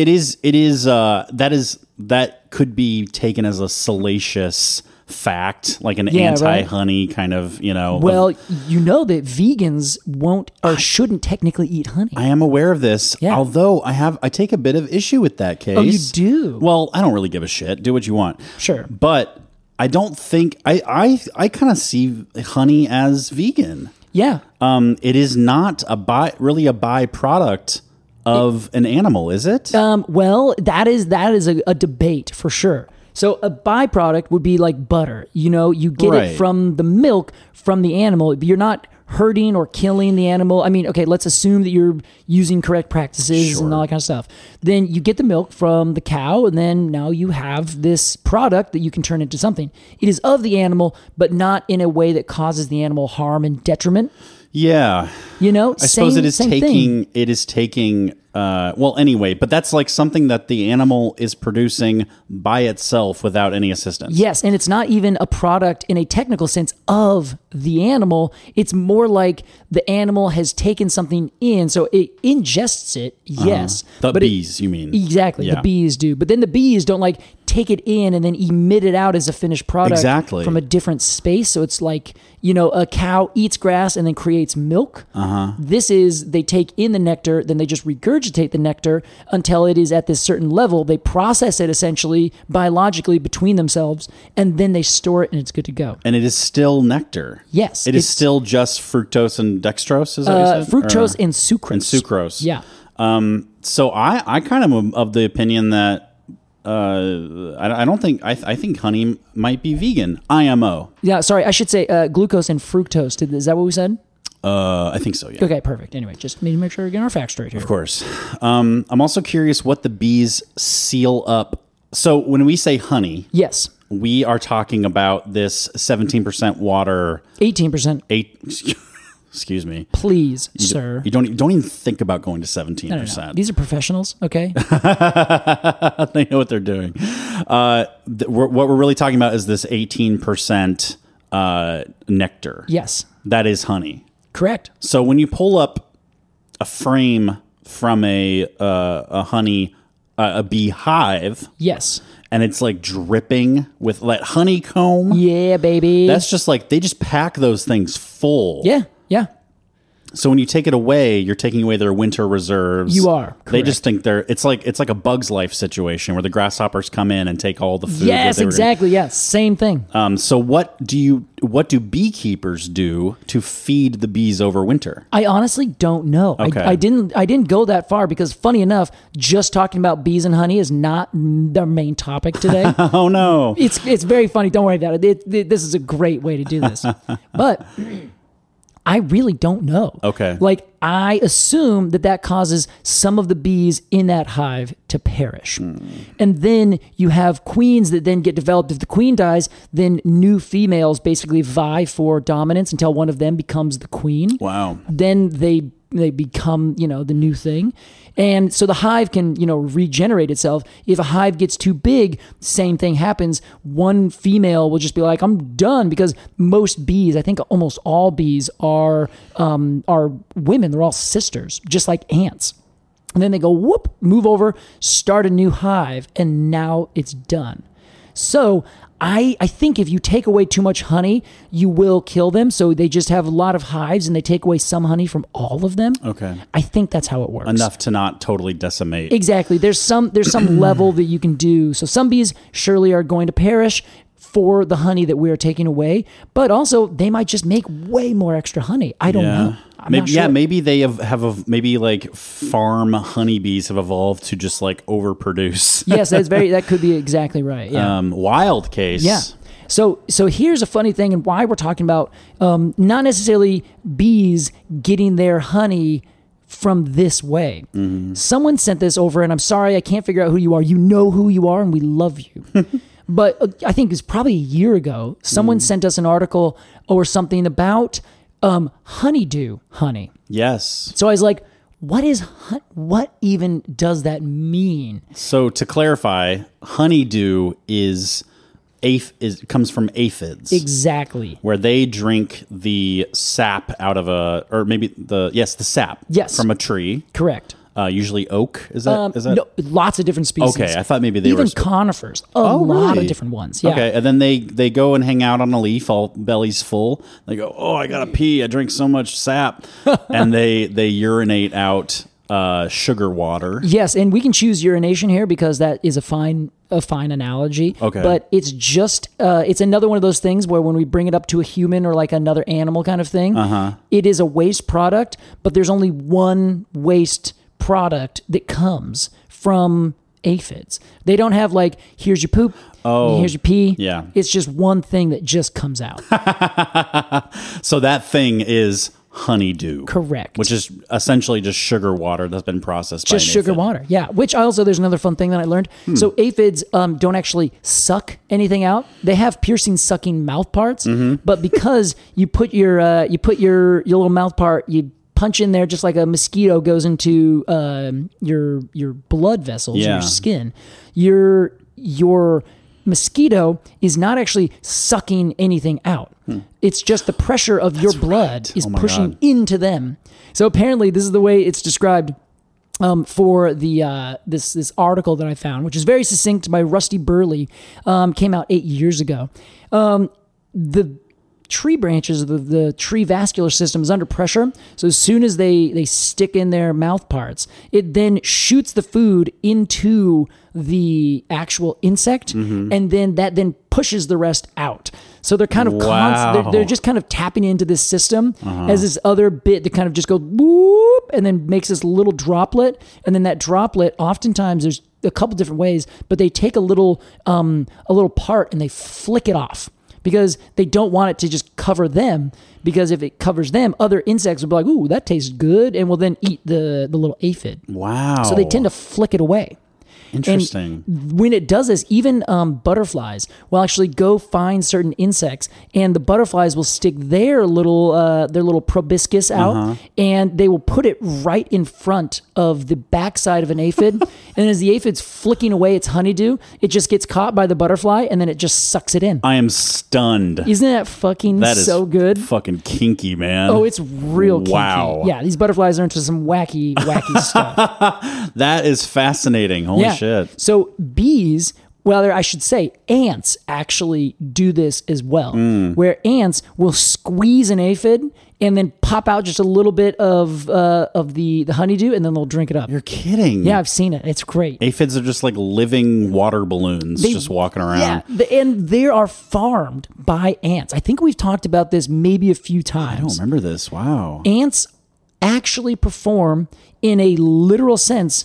that could be taken as a salacious fact, like an anti-honey kind of, Well, you know that vegans won't or shouldn't technically eat honey. I am aware of this, although I take a bit of issue with that case. Oh, you do? Well, I don't really give a shit. Do what you want. Sure. But I don't think, I kind of see honey as vegan. Yeah. It is not really a byproduct of an animal, is it? Well, that is a debate for sure. So a byproduct would be like butter. You get it from the milk from the animal. You're not hurting or killing the animal. I mean, okay, let's assume that you're using correct practices and all that kind of stuff. Then you get the milk from the cow, and then now you have this product that you can turn into something. It is of the animal, but not in a way that causes the animal harm and detriment. Yeah. I suppose it is taking well, anyway, but that's like something that the animal is producing by itself without any assistance. Yes, and it's not even a product in a technical sense of the animal. It's more like the animal has taken something in, so it ingests it, yes. The bees, you mean. Exactly, the bees do. But then the bees don't take it in and then emit it out as a finished product from a different space. So it's like, a cow eats grass and then creates milk. This is, they take in the nectar, then they just regurgitate the nectar until it is at this certain level. They process it essentially biologically between themselves, and then they store it and it's good to go. And it is still nectar. Yes. It is still just fructose and dextrose, is that what you said? Fructose and sucrose. And sucrose. Yeah. So I kind of am of the opinion that I don't think I think honey might be vegan. IMO. Yeah, sorry, I should say glucose and fructose. Is that what we said? I think so, yeah. Okay, perfect. Anyway, just need to make sure we're getting our facts straight here. Of course. I'm also curious what the bees seal up. So when we say honey, yes, we are talking about this 17% water. 18%. Excuse me. Please, sir. You don't even think about going to 17%. No. These are professionals, okay? They know what they're doing. What we're really talking about is this 18% nectar. Yes. That is honey. Correct. So when you pull up a frame from a bee hive, Yes. and it's like dripping with like honeycomb. Yeah, baby. That's just like they just pack those things full. Yeah. So when you take it away, you're taking away their winter reserves. You are. They Correct. just think it's like a Bug's Life situation where the grasshoppers come in and take all the food. Yes, exactly. Yes, same thing. So what do beekeepers do to feed the bees over winter? I honestly don't know. Okay. I didn't go that far because, funny enough, just talking about bees and honey is not the main topic today. Oh no, It's very funny. Don't worry about it. This is a great way to do this. But I really don't know. Okay. Like, I assume that causes some of the bees in that hive to perish. And then you have queens that then get developed. If the queen dies, then new females basically vie for dominance until one of them becomes the queen. Wow. Then they become, the new thing. And so the hive can, regenerate itself. If a hive gets too big, same thing happens. One female will just be like, I'm done, because most bees, I think almost all bees are women. They're all sisters, just like ants. And then they go, whoop, move over, start a new hive, and now it's done. So I think if you take away too much honey, you will kill them. So they just have a lot of hives and they take away some honey from all of them. Okay. I think that's how it works. Enough to not totally decimate. Exactly. There's some level that you can do. So some bees surely are going to perish for the honey that we are taking away, but also they might just make way more extra honey. I don't know. I'm not sure. Maybe they have maybe like farm honeybees have evolved to just like overproduce. Yes, that could be exactly right. Yeah. Wild case. Yeah. So here's a funny thing, and why we're talking about not necessarily bees getting their honey from this way. Mm-hmm. Someone sent this over, and I'm sorry, I can't figure out who you are. You know who you are, and we love you. But I think it's probably a year ago, someone sent us an article or something about honeydew honey. Yes. So I was like, what even does that mean? So to clarify, honeydew comes from aphids. Exactly. Where they drink the sap out of the sap. Yes. From a tree. Correct. Usually oak. Is that? No, lots of different species. Okay, I thought maybe they even were conifers. A lot of different ones. Yeah. Okay, and then they go and hang out on a leaf, all bellies full. They go, oh, I gotta pee. I drink so much sap, and they urinate out sugar water. Yes, and we can choose urination here because that is a fine analogy. Okay, but it's just it's another one of those things where when we bring it up to a human or like another animal kind of thing, it is a waste product. But there's only one waste product that comes from aphids. They don't have like, here's your poop, here's your pee. Yeah. It's just one thing that just comes out. So that thing is honeydew. Correct. Which is essentially just sugar water that's been processed by an sugar aphid. water. Yeah. Which also, there's another fun thing that I learned. So aphids don't actually suck anything out. They have piercing sucking mouth parts, but because you put your little mouth part, you punch in there just like a mosquito goes into your blood vessels, your skin. Your mosquito is not actually sucking anything out. It's just the pressure of your blood is pushing into them. So apparently, this is the way it's described for the this article that I found, which is very succinct by Rusty Burley, came out 8 years ago. The tree branches, the tree vascular system is under pressure. So as soon as they stick in their mouth parts, it then shoots the food into the actual insect, and then that pushes the rest out. So they're kind of they're just kind of tapping into this system as this other bit that kind of just goes whoop and then makes this little droplet, and then that droplet, oftentimes there's a couple different ways, but they take a little part and they flick it off, because they don't want it to just cover them, because if it covers them, other insects will be like, ooh, that tastes good, and will then eat the little aphid. Wow. So they tend to flick it away. Interesting. And when it does this, even butterflies will actually go find certain insects, and the butterflies will stick their little proboscis out, and they will put it right in front of the backside of an aphid, And as the aphid's flicking away its honeydew, it just gets caught by the butterfly and then it just sucks it in. I am stunned. Isn't that fucking so good? Fucking kinky, man. Oh, it's real kinky. Wow. Yeah, these butterflies are into some wacky stuff. That is fascinating. Holy shit. So bees, well, I should say ants actually do this as well, where ants will squeeze an aphid and then pop out just a little bit of the honeydew, and then they'll drink it up. You're kidding. Yeah, I've seen it. It's great. Aphids are just like living water balloons just walking around. Yeah, and they are farmed by ants. I think we've talked about this maybe a few times. I don't remember this. Wow. Ants actually perform, in a literal sense,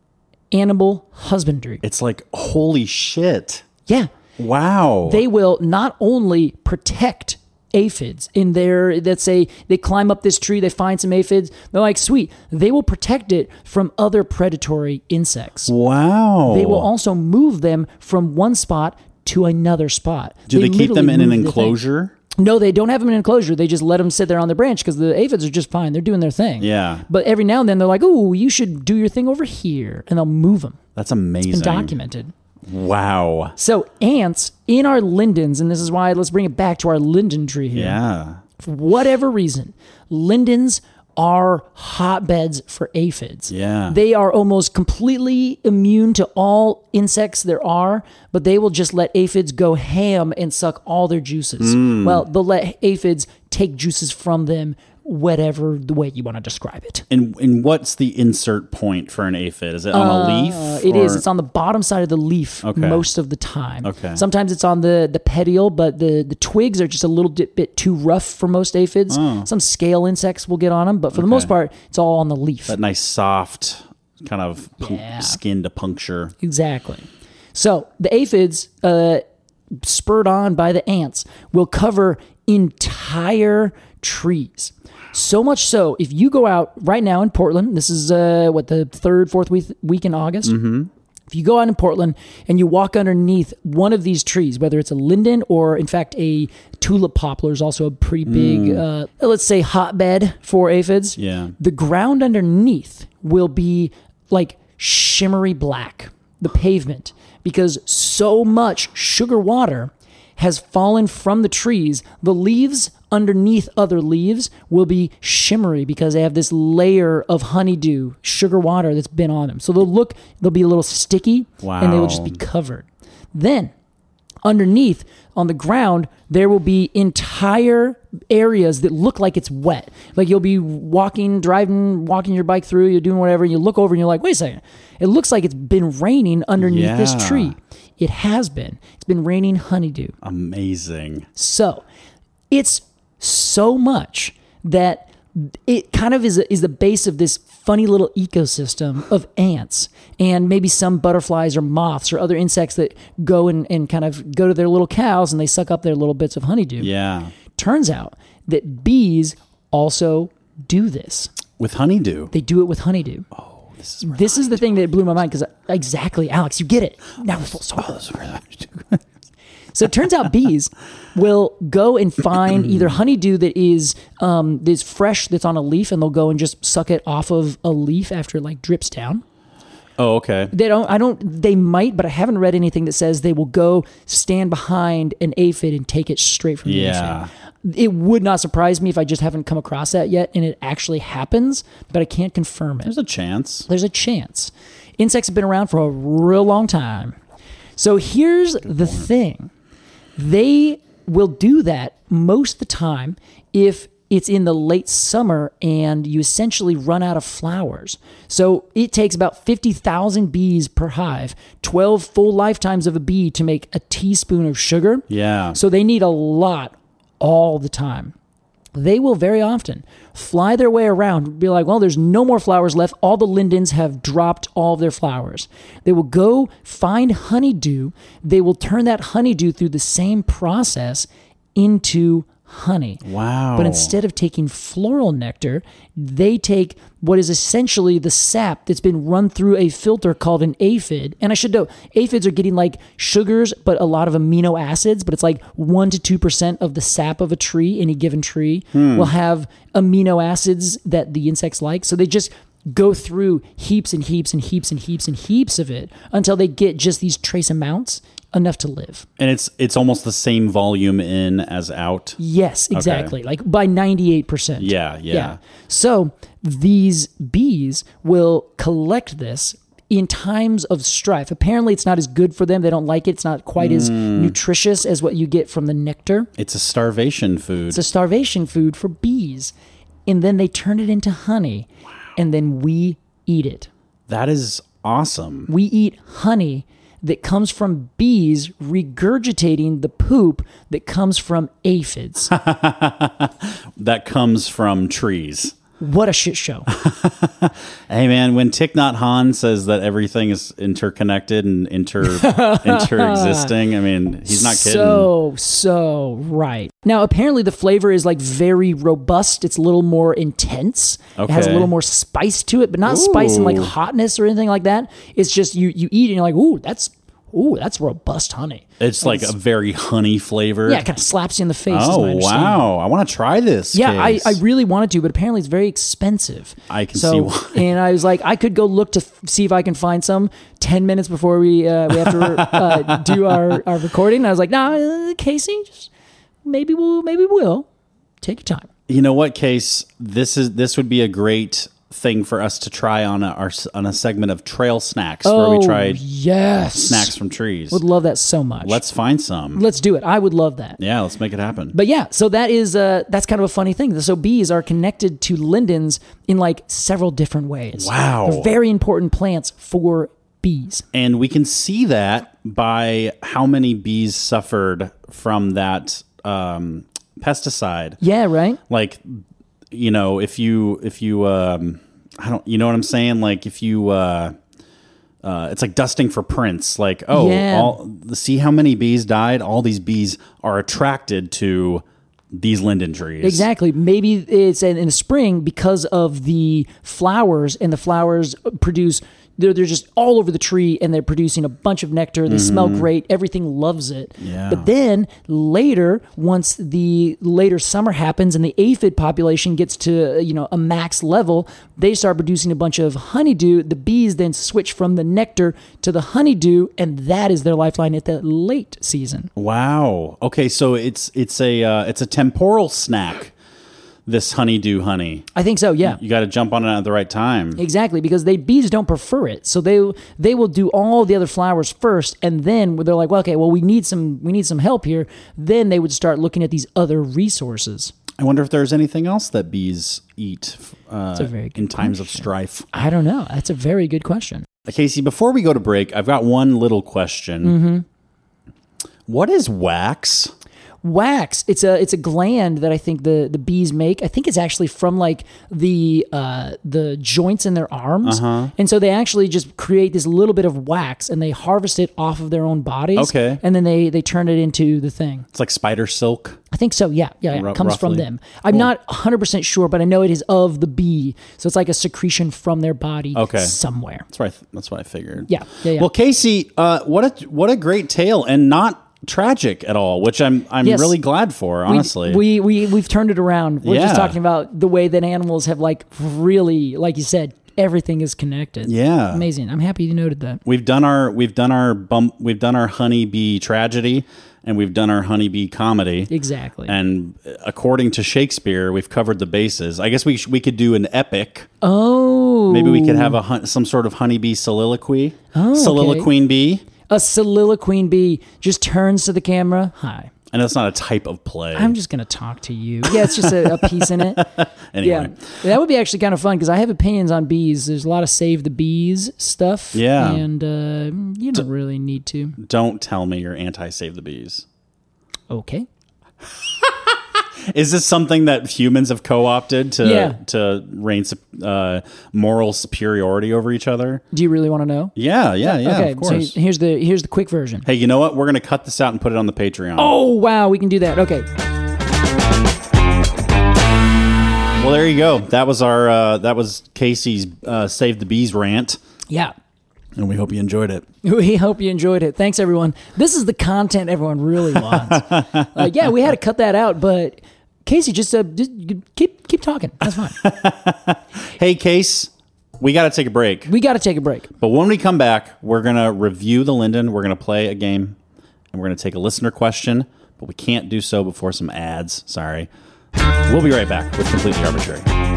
animal husbandry. It's like, holy shit. Yeah. Wow. They will not only protect aphids in their, let's say they climb up this tree, they find some aphids, they're like, sweet, they will protect it from other predatory insects. Wow. They will also move them from one spot to another spot. Do they keep them in an enclosure? No, they don't have them in an enclosure. They just let them sit there on the branch because the aphids are just fine. They're doing their thing. Yeah. But every now and then they're like, oh, you should do your thing over here. And they'll move them. That's amazing. It's been documented. Wow. So ants in our lindens, and this is why let's bring it back to our linden tree here. Yeah. For whatever reason, lindens are hotbeds for aphids. Yeah. They are almost completely immune to all insects there are, but they will just let aphids go ham and suck all their juices. Well, they'll let aphids take juices from them, whatever the way you want to describe it. And what's the insert point for an aphid? Is it on a leaf? It is. It's on the bottom side of the leaf most of the time. Okay. Sometimes it's on the petiole, but the twigs are just a little bit too rough for most aphids. Some scale insects will get on them, but for the most part, it's all on the leaf. That nice soft kind of skin to puncture. Exactly. So the aphids, spurred on by the ants, will cover entire trees. So much so, if you go out right now in Portland, this is the third, fourth week in August. Mm-hmm. If you go out in Portland and you walk underneath one of these trees, whether it's a linden or, in fact, a tulip poplar is also a pretty big, let's say, hotbed for aphids. Yeah. The ground underneath will be like shimmery black, the pavement, because so much sugar water has fallen from the trees. The leaves underneath other leaves will be shimmery because they have this layer of honeydew, sugar water that's been on them. So they'll be a little sticky, and they will just be covered. Then, underneath, on the ground, there will be entire areas that look like it's wet. Like you'll be walking your bike through, you're doing whatever, and you look over and you're like, wait a second, it looks like it's been raining underneath this tree. It has been. It's been raining honeydew. Amazing. So, it's so much that it kind of is the base of this funny little ecosystem of ants and maybe some butterflies or moths or other insects that go and kind of go to their little cows and they suck up their little bits of honeydew. Yeah. Turns out that bees also do this. With honeydew? They do it with honeydew. Oh. This is the thing that blew my mind because exactly, Alex, you get it. Now we're full circle. So it turns out bees will go and find either honeydew that is fresh, that's on a leaf, and they'll go and just suck it off of a leaf after it like drips down. Oh, okay. They might, but I haven't read anything that says they will go stand behind an aphid and take it straight from the aphid. It would not surprise me if I just haven't come across that yet, and it actually happens, but I can't confirm it. There's a chance. There's a chance. Insects have been around for a real long time. So here's the thing. They will do that most of the time if it's in the late summer and you essentially run out of flowers. So it takes about 50,000 bees per hive, 12 full lifetimes of a bee to make a teaspoon of sugar. Yeah. So they need a lot all the time. They will very often fly their way around, be like, well, there's no more flowers left. All the lindens have dropped all of their flowers. They will go find honeydew. They will turn that honeydew through the same process into honey. Wow. But instead of taking floral nectar, they take what is essentially the sap that's been run through a filter called an aphid. And I should know, aphids are getting like sugars, but a lot of amino acids, but it's like 1 to 2% of the sap of a tree, any given tree, will have amino acids that the insects like. So they just go through heaps and heaps and heaps and heaps and heaps of it until they get just these trace amounts enough to live. And it's almost the same volume in as out. Yes, exactly. Okay. Like by 98%. Yeah. So these bees will collect this in times of strife. Apparently it's not as good for them. They don't like it. It's not quite as nutritious as what you get from the nectar. It's a starvation food. It's a starvation food for bees. And then they turn it into honey. Wow. And then we eat it. That is awesome. We eat honey that comes from bees regurgitating the poop that comes from aphids. That comes from trees. What a shit show. Hey, man, when Thich Nhat Hanh says that everything is interconnected and interexisting, I mean, he's not kidding. So right. Now, apparently the flavor is like very robust. It's a little more intense. Okay. It has a little more spice to it, but not spice and like hotness or anything like that. It's just you eat and you're like, that's robust honey. It's like a very honey flavor. Yeah, it kind of slaps you in the face. Oh, wow. I want to try this. Yeah, I really wanted to, but apparently it's very expensive. I can see why. And I was like, I could go look to see if I can find some 10 minutes before we have to do our recording. And I was like, nah, Casey, just maybe we'll take your time. You know what, Case? This would be a great thing for us to try on a segment of trail snacks where we tried snacks from trees. Would love that so much. Let's find some. Let's do it. I would love that. Yeah, let's make it happen. But yeah, so that's kind of a funny thing. So bees are connected to lindens in like several different ways. Wow. They're very important plants for bees. And we can see that by how many bees suffered from that pesticide. Yeah, right? Like, you know, if you I don't, you know what I'm saying? Like if you, it's like dusting for prints. Like, see how many bees died? All these bees are attracted to these linden trees. Exactly. Maybe it's in the spring because of the flowers, and the flowers produce. They're just all over the tree, and they're producing a bunch of nectar. They smell great. Everything loves it. Yeah. But then later, once the later summer happens and the aphid population gets to a max level, they start producing a bunch of honeydew. The bees then switch from the nectar to the honeydew, and that is their lifeline at the late season. Wow. Okay, so it's a temporal snack. This honeydew honey. I think so, yeah. You got to jump on it at the right time. Exactly, because bees don't prefer it. So they will do all the other flowers first, and then they're like, we need some help here. Then they would start looking at these other resources. I wonder if there's anything else that bees eat in times of strife. I don't know. That's a very good question. Casey, before we go to break, I've got one little question. Mm-hmm. What is wax? Wax. It's a gland that I think the bees make. I think it's actually from like the joints in their arms, and so they actually just create this little bit of wax, and they harvest it off of their own bodies. Okay, and then they turn it into the thing. It's like spider silk. I think so. Yeah. It comes from them. I'm not 100% sure, but I know it is of the bee, so it's like a secretion from their body. Somewhere. That's what I figured. Yeah. Well, Casey, what a great tale, and not tragic at all, which I'm really glad for, honestly. We've turned it around. We're just talking about the way that animals have like really, like you said, everything is connected. Yeah. Amazing. I'm happy you noted that. We've done our honeybee tragedy, and we've done our honeybee comedy. Exactly. And according to Shakespeare, we've covered the bases. I guess we could do an epic. Oh. Maybe we could have some sort of honeybee soliloquy. Oh, Soliloquy bee. A soliloquy bee just turns to the camera. Hi. And that's not a type of play. I'm just going to talk to you. Yeah, it's just a piece in it. Anyway. Yeah. That would be actually kind of fun because I have opinions on bees. There's a lot of save the bees stuff. Yeah. And you don't really need to. Don't tell me you're anti-save the bees. Okay. Is this something that humans have co-opted to reign moral superiority over each other? Do you really want to know? Yeah, okay, of course. So here's the quick version. Hey, you know what? We're going to cut this out and put it on the Patreon. Oh, wow, we can do that. Okay. Well, there you go. That was Casey's Save the Bees rant. Yeah. And we hope you enjoyed it. We hope you enjoyed it. Thanks, everyone. This is the content everyone really wants. We had to cut that out, but Casey, just keep talking. That's fine. Hey, Case, We got to take a break. But when we come back, we're going to review the linden. We're going to play a game, and we're going to take a listener question, but we can't do so before some ads. Sorry. We'll be right back with Completely Arbitrary.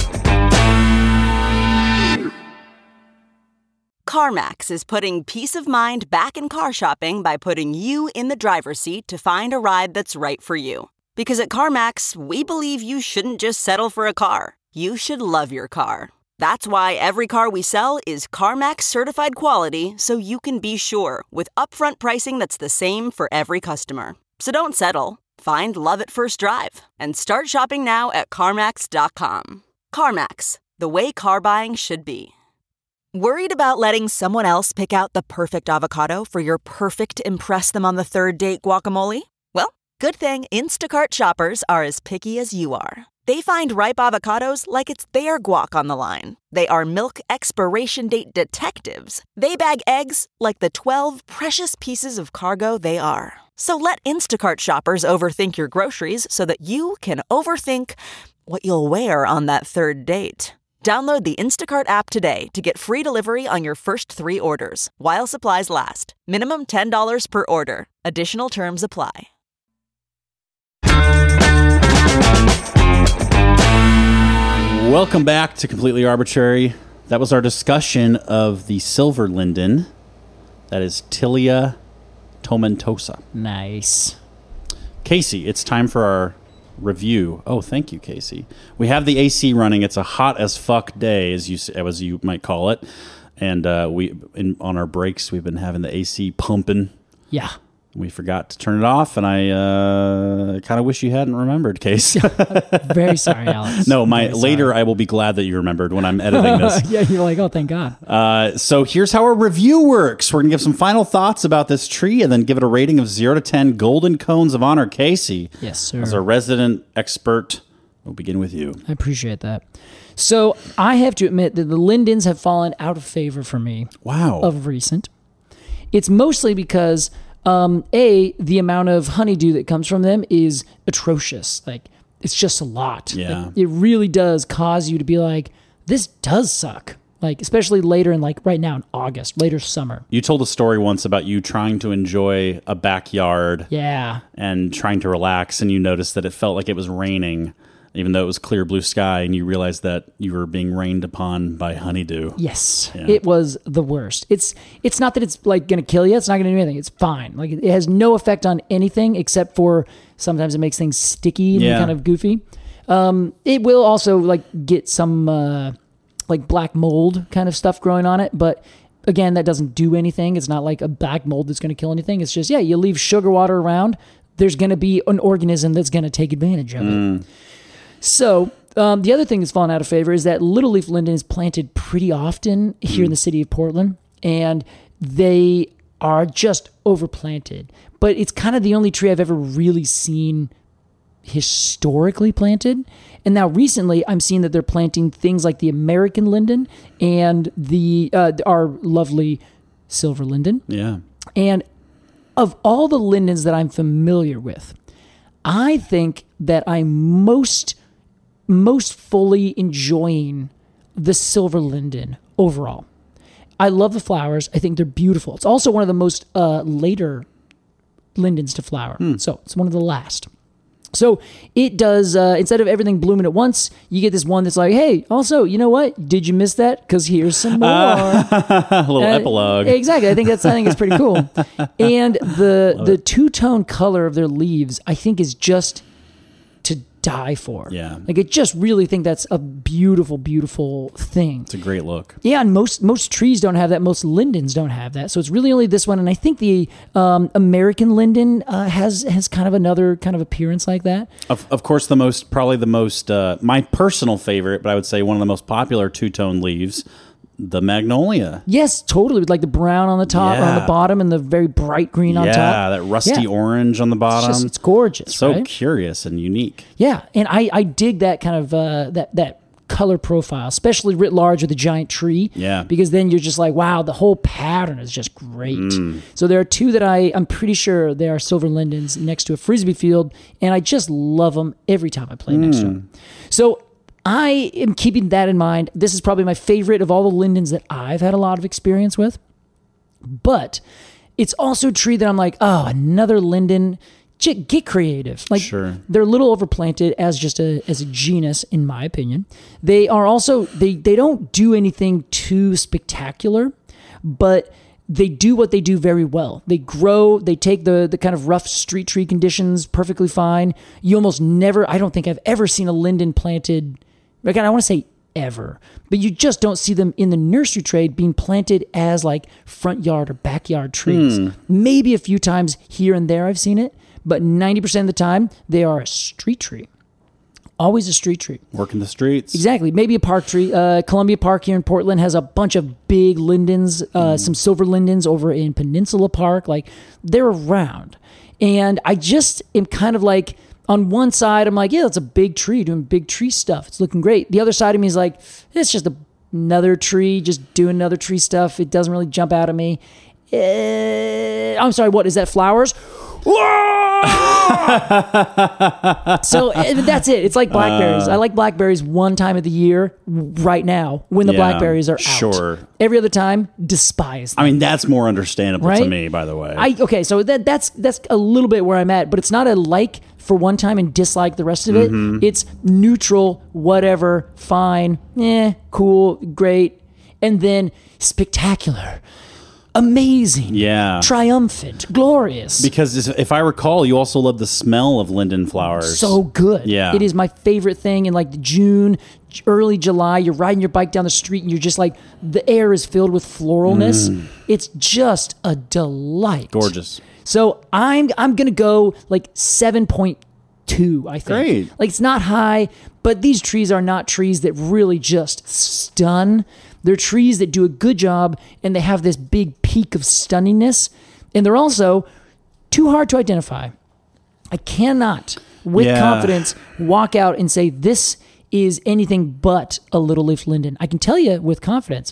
CarMax is putting peace of mind back in car shopping by putting you in the driver's seat to find a ride that's right for you. Because at CarMax, we believe you shouldn't just settle for a car. You should love your car. That's why every car we sell is CarMax certified quality, so you can be sure with upfront pricing that's the same for every customer. So don't settle. Find love at first drive and start shopping now at CarMax.com. CarMax, the way car buying should be. Worried about letting someone else pick out the perfect avocado for your perfect impress them on the third date guacamole? Well, good thing Instacart shoppers are as picky as you are. They find ripe avocados like it's their guac on the line. They are milk expiration date detectives. They bag eggs like the 12 precious pieces of cargo they are. So let Instacart shoppers overthink your groceries so that you can overthink what you'll wear on that third date. Download the Instacart app today to get free delivery on your first 3 orders, while supplies last. Minimum $10 per order. Additional terms apply. Welcome back to Completely Arbitrary. That was our discussion of the silver linden. That is Tilia tomentosa. Nice. Casey, it's time for our review. Oh, thank you, Casey. We have the AC running. It's a hot as fuck day, as you might call it. And on our breaks, we've been having the AC pumping. Yeah. We forgot to turn it off, and I kind of wish you hadn't remembered, Case. Very sorry, Alex. No, later I will be glad that you remembered when I'm editing this. Yeah, you're like, oh, thank God. So here's how our review works. We're going to give some final thoughts about this tree and then give it a rating of 0 to 10 golden cones of honor. Casey. Yes, sir. As our resident expert, we'll begin with you. I appreciate that. So I have to admit that the lindens have fallen out of favor for me. Wow. Of recent. It's mostly because... the amount of honeydew that comes from them is atrocious. Like, it's just a lot. Yeah. Like, it really does cause you to be like, this does suck. Like, especially later in, like, right now in August, later summer. You told a story once about you trying to enjoy a backyard. Yeah. And trying to relax, and you noticed that it felt like it was raining, even though it was clear blue sky, and you realized that you were being rained upon by honeydew. Yes. Yeah. It was the worst. It's not that it's like going to kill you. It's not going to do anything. It's fine. Like, it has no effect on anything except for sometimes it makes things sticky and kind of goofy. It will also like get some like black mold kind of stuff growing on it, but again, that doesn't do anything. It's not like a black mold that's going to kill anything. It's just, you leave sugar water around, there's going to be an organism that's going to take advantage of it. So the other thing that's fallen out of favor is that little leaf linden is planted pretty often here in the city of Portland, and they are just overplanted. But it's kind of the only tree I've ever really seen historically planted. And now recently I'm seeing that they're planting things like the American linden and the our lovely silver linden. Yeah. And of all the lindens that I'm familiar with, I think that I'm most fully enjoying the silver linden overall. I love the flowers. I think they're beautiful. It's also one of the most later lindens to flower. So it's one of the last. So it does, instead of everything blooming at once, you get this one that's like, hey, also, you know what? Did you miss that? Because here's some more. A little epilogue. Exactly. I think it's pretty cool. And the two-tone color of their leaves, I think, is just to die for. Yeah. Like, I just really think that's a beautiful, beautiful thing. It's a great look. Yeah, and most trees don't have that. Most lindens don't have that. So it's really only this one. And I think the American linden has kind of another kind of appearance like that. Of course, probably the most, my personal favorite, but I would say one of the most popular two-tone leaves, the magnolia. Yes, totally. With like the brown on the top or on the bottom and the very bright green on top. Yeah, that rusty orange on the bottom. It's gorgeous. So right? curious and unique. Yeah, and I dig that kind of that color profile, especially writ large with a giant tree. Yeah. Because then you're just like, wow, the whole pattern is just great. So there are two that I'm pretty sure they are silver lindens next to a Frisbee field, and I just love them every time I play next to them. So I am keeping that in mind. This is probably my favorite of all the lindens that I've had a lot of experience with. But it's also a tree that I'm like, oh, another linden. Get creative. Like, sure. They're a little overplanted as a genus, in my opinion. They are also, they don't do anything too spectacular, but they do what they do very well. They grow, they take the kind of rough street tree conditions perfectly fine. You almost never, I don't think I've ever seen a linden planted, again, I want to say ever, but you just don't see them in the nursery trade being planted as like front yard or backyard trees. Maybe a few times here and there I've seen it, but 90% of the time, they are a street tree. Always a street tree. Working the streets. Exactly. Maybe a park tree. Columbia Park here in Portland has a bunch of big lindens, some silver lindens over in Peninsula Park. Like, they're around. And I just am kind of like, on one side, I'm like, yeah, that's a big tree doing big tree stuff. It's looking great. The other side of me is like, it's just another tree, just doing another tree stuff. It doesn't really jump out at me. I'm sorry, what is that? Flowers? So that's it. It's like blackberries. I like blackberries one time of the year right now when the blackberries are out. Sure. Every other time, despise them. I mean, that's more understandable Right? to me, by the way. Okay, so that's a little bit where I'm at, but it's not a like for one time and dislike the rest of it. It's neutral, whatever, fine, cool, great, and then spectacular. Amazing. Yeah. Triumphant. Glorious. Because if I recall, you also love the smell of linden flowers. So good. Yeah. It is my favorite thing in like June, early July. You're riding your bike down the street and you're just like, the air is filled with floralness. It's just a delight. Gorgeous. So I'm going to go like 7.2, I think. Great. Like, it's not high, but these trees are not trees that really just stun. They're trees that do a good job, and they have this big peak of stunningness, and they're also too hard to identify. I cannot, with confidence, walk out and say this is anything but a little leaf linden. I can tell you with confidence,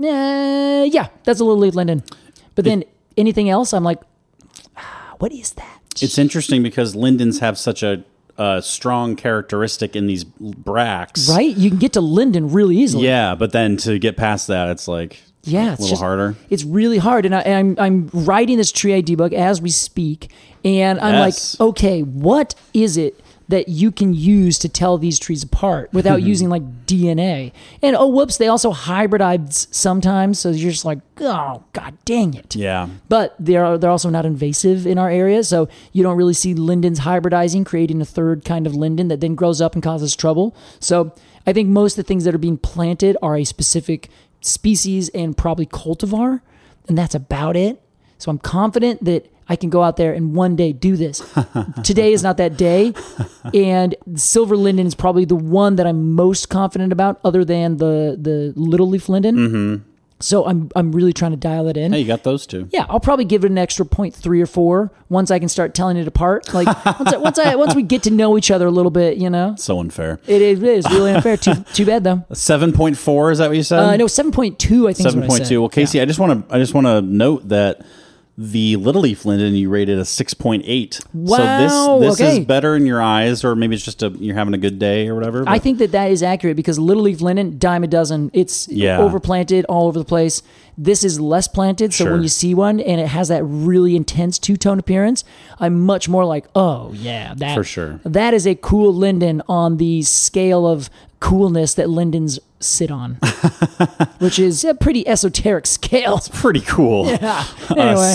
yeah, that's a little leaf linden. But then anything else, I'm like, what is that? It's interesting because lindens have such a strong characteristic in these bracts. Right? You can get to linden really easily. Yeah, but then to get past that, it's like a little harder. It's really hard. And I'm writing this tree ID book as we speak. And I'm like, okay, what is it that you can use to tell these trees apart without using like DNA? And whoops, they also hybridize sometimes. So you're just like, oh, god dang it. Yeah. But they're also not invasive in our area. So you don't really see lindens hybridizing, creating a third kind of linden that then grows up and causes trouble. So I think most of the things that are being planted are a specific species and probably cultivar. And that's about it. So I'm confident that I can go out there and one day do this. Today is not that day. And silver linden is probably the one that I'm most confident about other than the little leaf linden. So I'm really trying to dial it in. Hey, you got those two. Yeah, I'll probably give it an extra 0.3 or 4 once I can start telling it apart. Like once we get to know each other a little bit, you know. So unfair. It is really unfair. Too bad though. 7.4, is that what you said? No, 7.2. I think. 7.2. Well, Casey, I just want to note that the little leaf linden you rated a 6.8. Wow. So this okay. is better in your eyes, or maybe it's just you're having a good day or whatever. I think that is accurate because little leaf linden, dime a dozen. It's overplanted all over the place. This is less planted, so when you see one and it has that really intense two-tone appearance, I'm much more like, oh yeah, that for sure. That is a cool linden on the scale of coolness that lindens sit on, which is a pretty esoteric scale. It's pretty cool. Yeah. Anyway.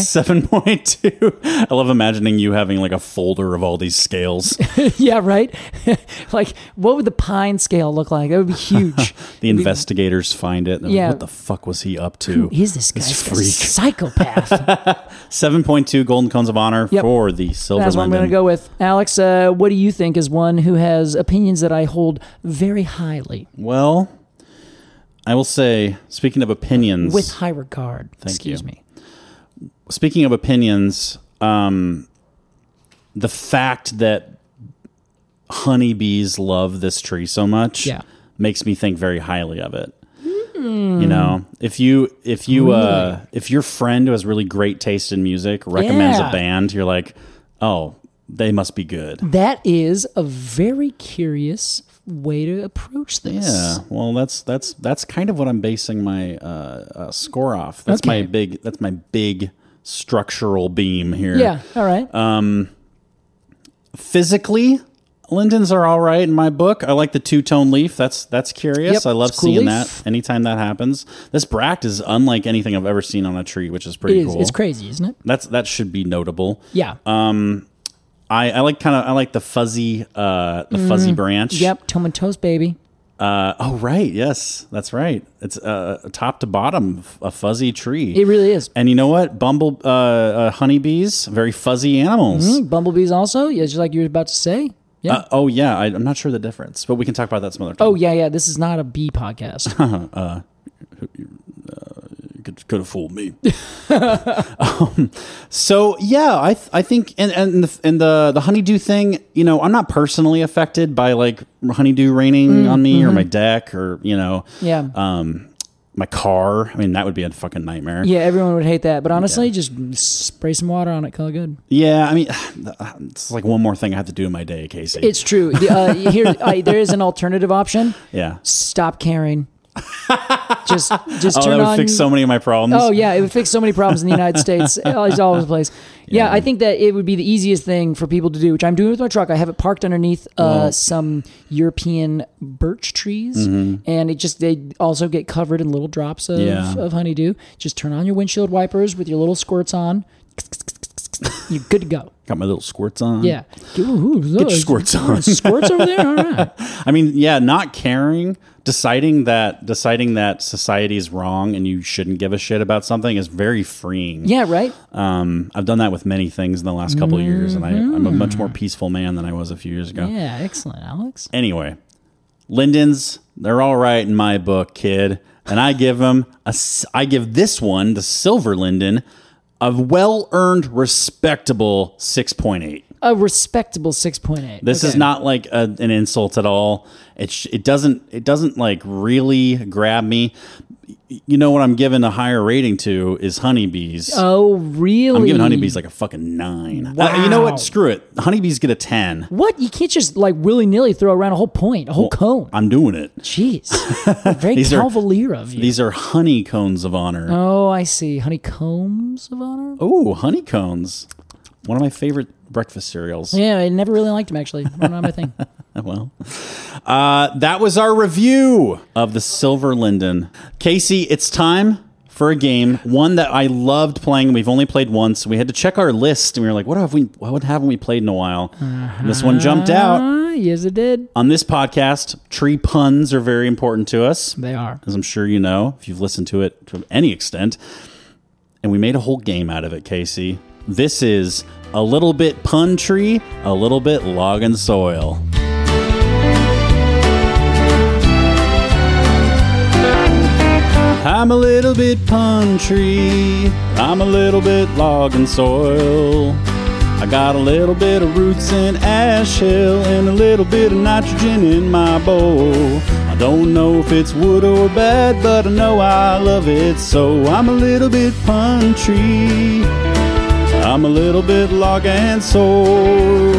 7.2. I love imagining you having like a folder of all these scales. Yeah, right? Like, what would the pine scale look like? That would be huge. The investigators find it. And what the fuck was he up to? Who is this guy? This freak. Psychopath. 7.2 Golden Cones of Honor for the silver That's what linden. I'm going to go with. Alex, what do you think as one who has opinions that I hold very highly? Well, I will say, speaking of opinions... With high regard. Excuse me. Speaking of opinions, the fact that honeybees love this tree so much makes me think very highly of it. You know, if your friend who has really great taste in music recommends a band, you're like, oh, they must be good. That is a very curious way to approach this. Yeah, well, that's kind of what I'm basing my score off. That's Okay. my big structural beam here. Yeah. All right. Physically, lindens are all right in my book. I like the two-tone leaf. That's curious. Yep, I love it's a cool seeing leaf. that anytime that happens. This bract is unlike anything I've ever seen on a tree, which is It pretty is. cool. It's crazy, isn't it? That should be notable. Yeah. I like the fuzzy branch. Yep. Toast, baby. Oh right, yes, that's right. It's top to bottom a fuzzy tree. It really is. And you know what? Honeybees, very fuzzy animals. Bumblebees also. Yeah, just like you were about to say. Yeah. Oh yeah, I'm not sure the difference, but we can talk about that some other time. Oh yeah. This is not a bee podcast. Could have fooled me. So yeah, I think and the honeydew thing, you know, I'm not personally affected by like honeydew raining on me or my deck or Yeah. my car. I mean, that would be a fucking nightmare. Yeah, everyone would hate that. But honestly, just spray some water on it. Call it good. Yeah, I mean, it's like one more thing I have to do in my day, Casey. It's true. There is an alternative option. yeah. Stop caring. Just Oh, turn that would on. fix so many of my problems. Oh yeah, it would fix so many problems in the United States. It's all over the place. Yeah, I think that it would be the easiest thing for people to do, which I'm doing with my truck. I have it parked underneath some European birch trees, and they also get covered in little drops of honeydew. Just turn on your windshield wipers with your little squirts on. You're good to go. Got my little squirts on. Yeah, get your squirts on. Squirts over there. All right. I mean, yeah, not caring, deciding that society is wrong and you shouldn't give a shit about something is very freeing. Yeah, right. I've done that with many things in the last couple of years, and I'm a much more peaceful man than I was a few years ago. Yeah, excellent, Alex. Anyway, lindens, they're all right in my book, kid. And I give this one, the silver linden, a well-earned, respectable 6.8. A respectable 6.8. This is not like an insult at all. It doesn't like really grab me. You know what I'm giving a higher rating to is honeybees. Oh, really? I'm giving honeybees like a fucking 9. Wow. You know what? Screw it. Honeybees get a 10. What? You can't just like willy-nilly throw around a whole point, a whole cone. I'm doing it. Jeez. Very These are- cavalier of you. These are honeycones of honor. Oh, I see. Honeycombs of honor? Oh, honeycones. One of my favorite breakfast cereals. Yeah, I never really liked them, actually. Not my thing. Well, that was our review of the Silver Linden. Casey, it's time for a game, one that I loved playing. We've only played once. We had to check our list, and we were like, what haven't we played in a while? This one jumped out. Yes, it did. On this podcast, tree puns are very important to us, They are. as I'm sure you know, if you've listened to it to any extent. And we made a whole game out of it, Casey. This is a little bit pun tree, a little bit log and soil. I'm a little bit pun tree, I'm a little bit log and soil. I got a little bit of roots in ash hill and a little bit of nitrogen in my bowl. I don't know if it's wood or bad, but I know I love it, so I'm a little bit pun tree, I'm a little bit log and soil.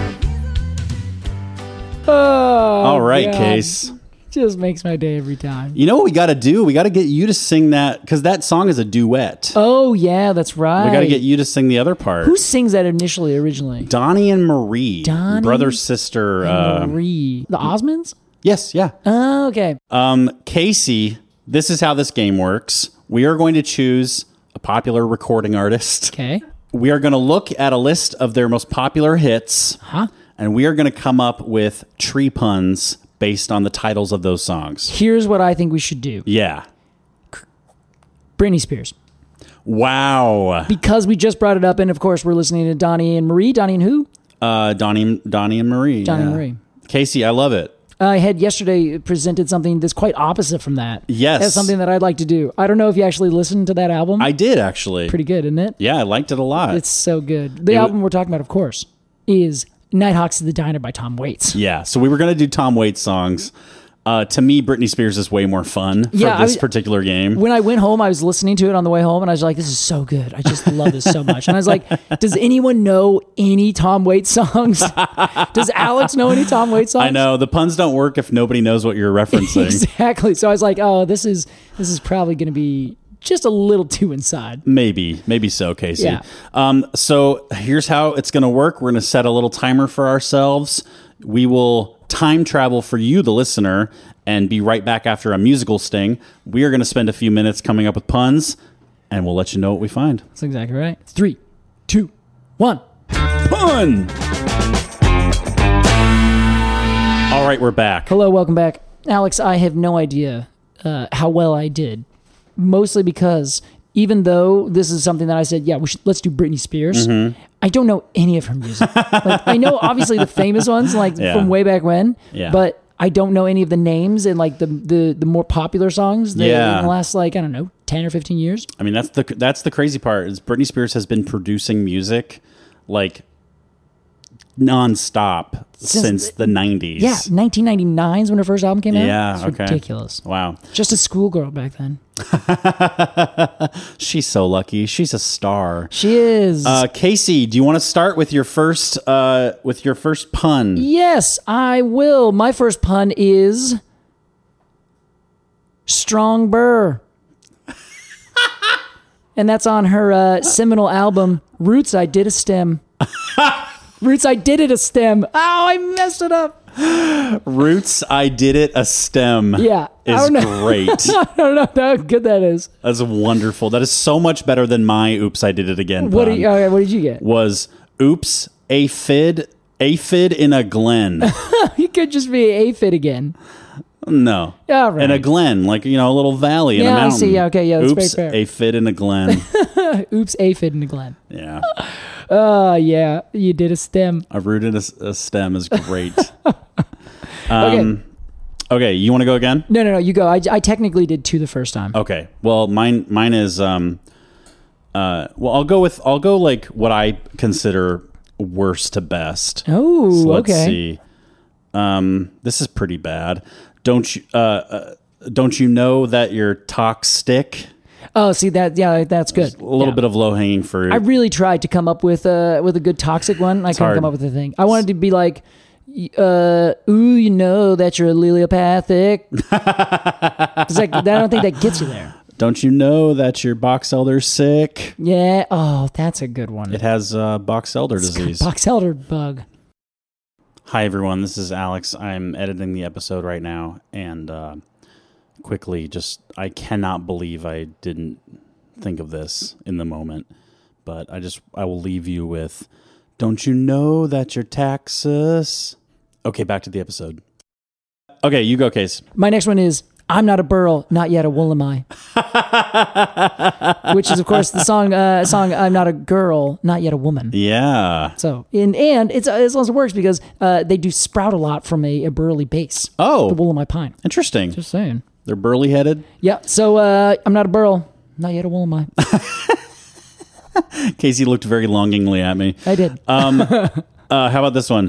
Oh, All right, God. Case. Just makes my day every time. You know what we got to do? We got to get you to sing that, because that song is a duet. Oh, yeah, that's right. We got to get you to sing the other part. Who sings that originally? Donnie and Marie. Donnie brother, sister. Marie. The Osmonds? Yes, yeah. Oh, okay. Casey, this is how this game works. We are going to choose a popular recording artist. Okay. We are going to look at a list of their most popular hits, and we are going to come up with tree puns based on the titles of those songs. Here's what I think we should do. Yeah. Britney Spears. Wow. Because we just brought it up, and of course we're listening to Donnie and Marie. Donnie and who? Donnie and Marie. Donnie and Marie. Casey, I love it. I had yesterday presented something that's quite opposite from that. Yes. That's something that I'd like to do. I don't know if you actually listened to that album. I did, actually. Pretty good, isn't it? Yeah, I liked it a lot. It's so good. The album we're talking about, of course, is Nighthawks to the Diner by Tom Waits. Yeah, so we were going to do Tom Waits songs. To me, Britney Spears is way more fun for this particular game. When I went home, I was listening to it on the way home, and I was like, this is so good. I just love this so much. And I was like, does anyone know any Tom Waits songs? Does Alex know any Tom Waits songs? I know. The puns don't work if nobody knows what you're referencing. Exactly. So I was like, oh, this is probably going to be just a little too inside. Maybe so, Casey. Yeah. So here's how it's going to work. We're going to set a little timer for ourselves. We will time travel for you, the listener, and be right back after a musical sting. We are going to spend a few minutes coming up with puns, and we'll let you know what we find. That's exactly right. 3, 2, 1. Pun! All right, we're back. Hello, welcome back. Alex, I have no idea how well I did. Mostly because even though this is something that I said, yeah, let's do Britney Spears, I don't know any of her music. Like, I know obviously the famous ones, like from way back when, but I don't know any of the names and like the more popular songs in the last, like, I don't know, 10 or 15 years. I mean, that's the crazy part is Britney Spears has been producing music like nonstop since the 90s. Yeah, 1999 is when her first album came out. Yeah, it's ridiculous. Wow. Just a schoolgirl back then. She's so lucky. She's a star. She is. Casey, do you want to start with your first pun? Yes, I will. My first pun is Strong Burr. And that's on her seminal album, Roots, I Did a Stem. Roots, I Did It a Stem. Oh, I messed it up. Roots, I Did It a Stem. Yeah. Is great. I don't know how good that is. That's wonderful. That is so much better than my Oops, I Did It Again pun. What did you get? Was Oops, aphid in a glen. You could just be aphid again. No. All right. In a glen, like, a little valley in a mountain. I see. Okay, yeah, that's Oops, very fair. aphid in a glen. Oops, aphid in a glen. Yeah. Oh, yeah. You did a stem. A root in a stem is great. Okay, you want to go again? No, you go. I technically did 2 the first time. Okay. Well, mine is I'll go like what I consider worst to best. Oh, so let's okay. see. This is pretty bad. Don't you know that you're toxic? Oh, see that? Yeah, that's good. A little bit of low hanging fruit. I really tried to come up with a good toxic one. I couldn't come up with a thing. I wanted to be like, ooh, you know that you're allelopathic. I don't think that gets you there. Don't you know that your box elder's sick? Yeah. Oh, that's a good one. It has box elder disease. Box elder bug. Hi, everyone. This is Alex. I'm editing the episode right now, and quickly, I cannot believe I didn't think of this in the moment, but I will leave you with, don't you know that you're Texas? Okay, back to the episode. Okay, you go, Case. My next one is, I'm not a burl, not yet a wool am I. Which is, of course, the song I'm not a girl, not yet a woman. Yeah. So, and it also works because they do sprout a lot from a burly base. Oh. The wool am I pine. Interesting. Just saying. They're burly-headed? Yeah, so I'm not a burl, not yet a wool am I. Casey looked very longingly at me. I did. How about this one?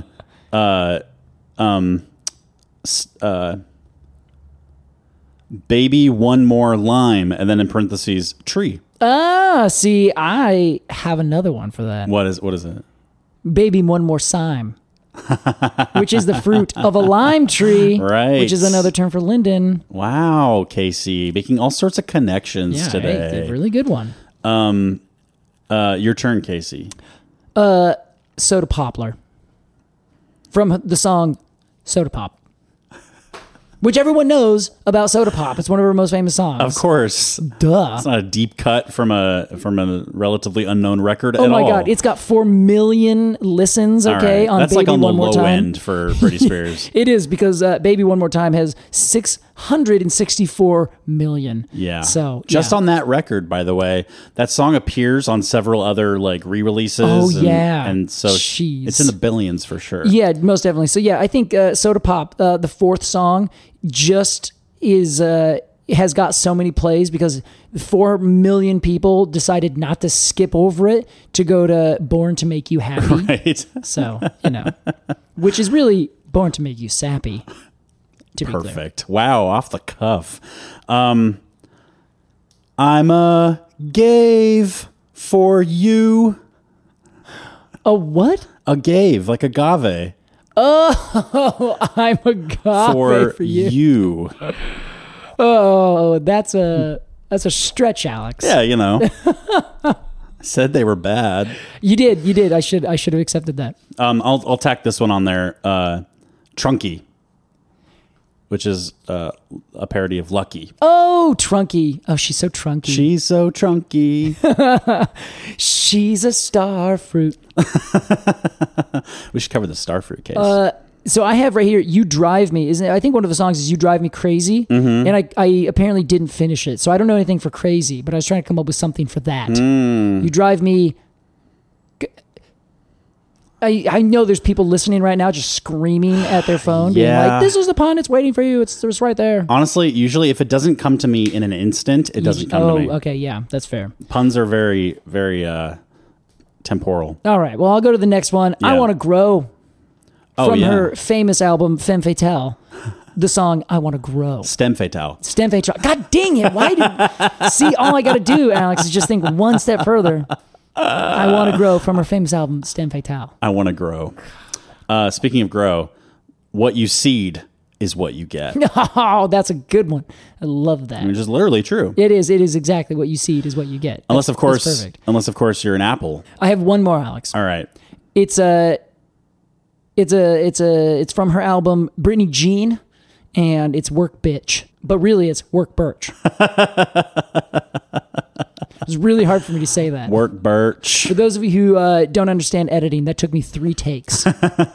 Baby one more lime, and then in parentheses, tree. See, I have another one for that. What is it? Baby one more cyme. Which is the fruit of a lime tree. Right. Which is another term for linden. Wow, Casey, making all sorts of connections today. Hey, a really good one. Your turn, Casey. Soda Poplar. From the song Soda Pop. Which everyone knows about Soda Pop. It's one of her most famous songs. Of course. Duh. It's not a deep cut from a relatively unknown record at all. Oh my God. It's got 4 million listens, okay, on That's Baby like on One the More low Time. end for Britney Spears. It is, because Baby One More Time has 664 million. Yeah. So just on that record, by the way, that song appears on several other like re-releases. Oh, yeah. And so Jeez. it's in the billions for sure. Yeah, most definitely. So yeah, I think Soda Pop, the 4th song, just has got so many plays because 4 million people decided not to skip over it to go to Born to Make You Happy. Right. So, which is really Born to Make You Sappy. To be clear. Perfect. Wow, off the cuff. I'm a gave for you. A what? A gave, like agave. Oh, I'm a agave for you. Oh, that's a stretch, Alex. Yeah, you know. Said they were bad. You did. I should have accepted that. I'll tack this one on there. Trunky, which is a parody of Lucky. Oh, Trunky. Oh, she's so trunky. She's so trunky. She's a star fruit. We should cover the starfruit case. So I have right here, You Drive Me. I think one of the songs is You Drive Me Crazy. Mm-hmm. And I apparently didn't finish it. So I don't know anything for Crazy, but I was trying to come up with something for that. You Drive Me... I know there's people listening right now just screaming at their phone, being like, this is the pun, it's waiting for you, it's right there. Honestly, usually if it doesn't come to me in an instant, it doesn't come to me. Oh, okay, yeah, that's fair. Puns are very, very temporal. All right, well, I'll go to the next one. Yeah. I Want to Grow. From her yeah. famous album, Femme Fatale. The song, I Want to Grow. Stem Fatale. Stem Fatale. God dang it, why did... See, all I got to do, Alex, is just think one step further. I Want to Grow from her famous album, Stem Fatale. I Want to Grow. Speaking of grow, what you seed is what you get. Oh, that's a good one. I love that. Which is literally true. It is exactly what you seed is what you get. Unless of course you're an apple. I have one more, Alex. All right. It's from her album Britney Jean, and it's Work Bitch, but really it's Work Birch. It's really hard for me to say that. Work Birch. For those of you who don't understand editing, that took me 3 takes.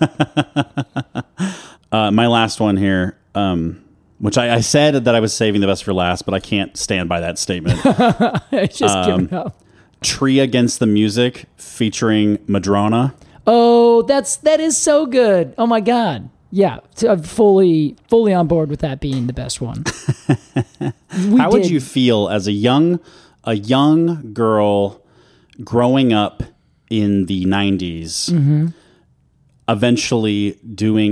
My last one here, which I said that I was saving the best for last, but I can't stand by that statement. Just giving up. Tree Against the Music featuring Madonna. Oh, that is so good. Oh my God. Yeah, I'm fully on board with that being the best one. How would you feel as a young girl growing up in the 90s, eventually doing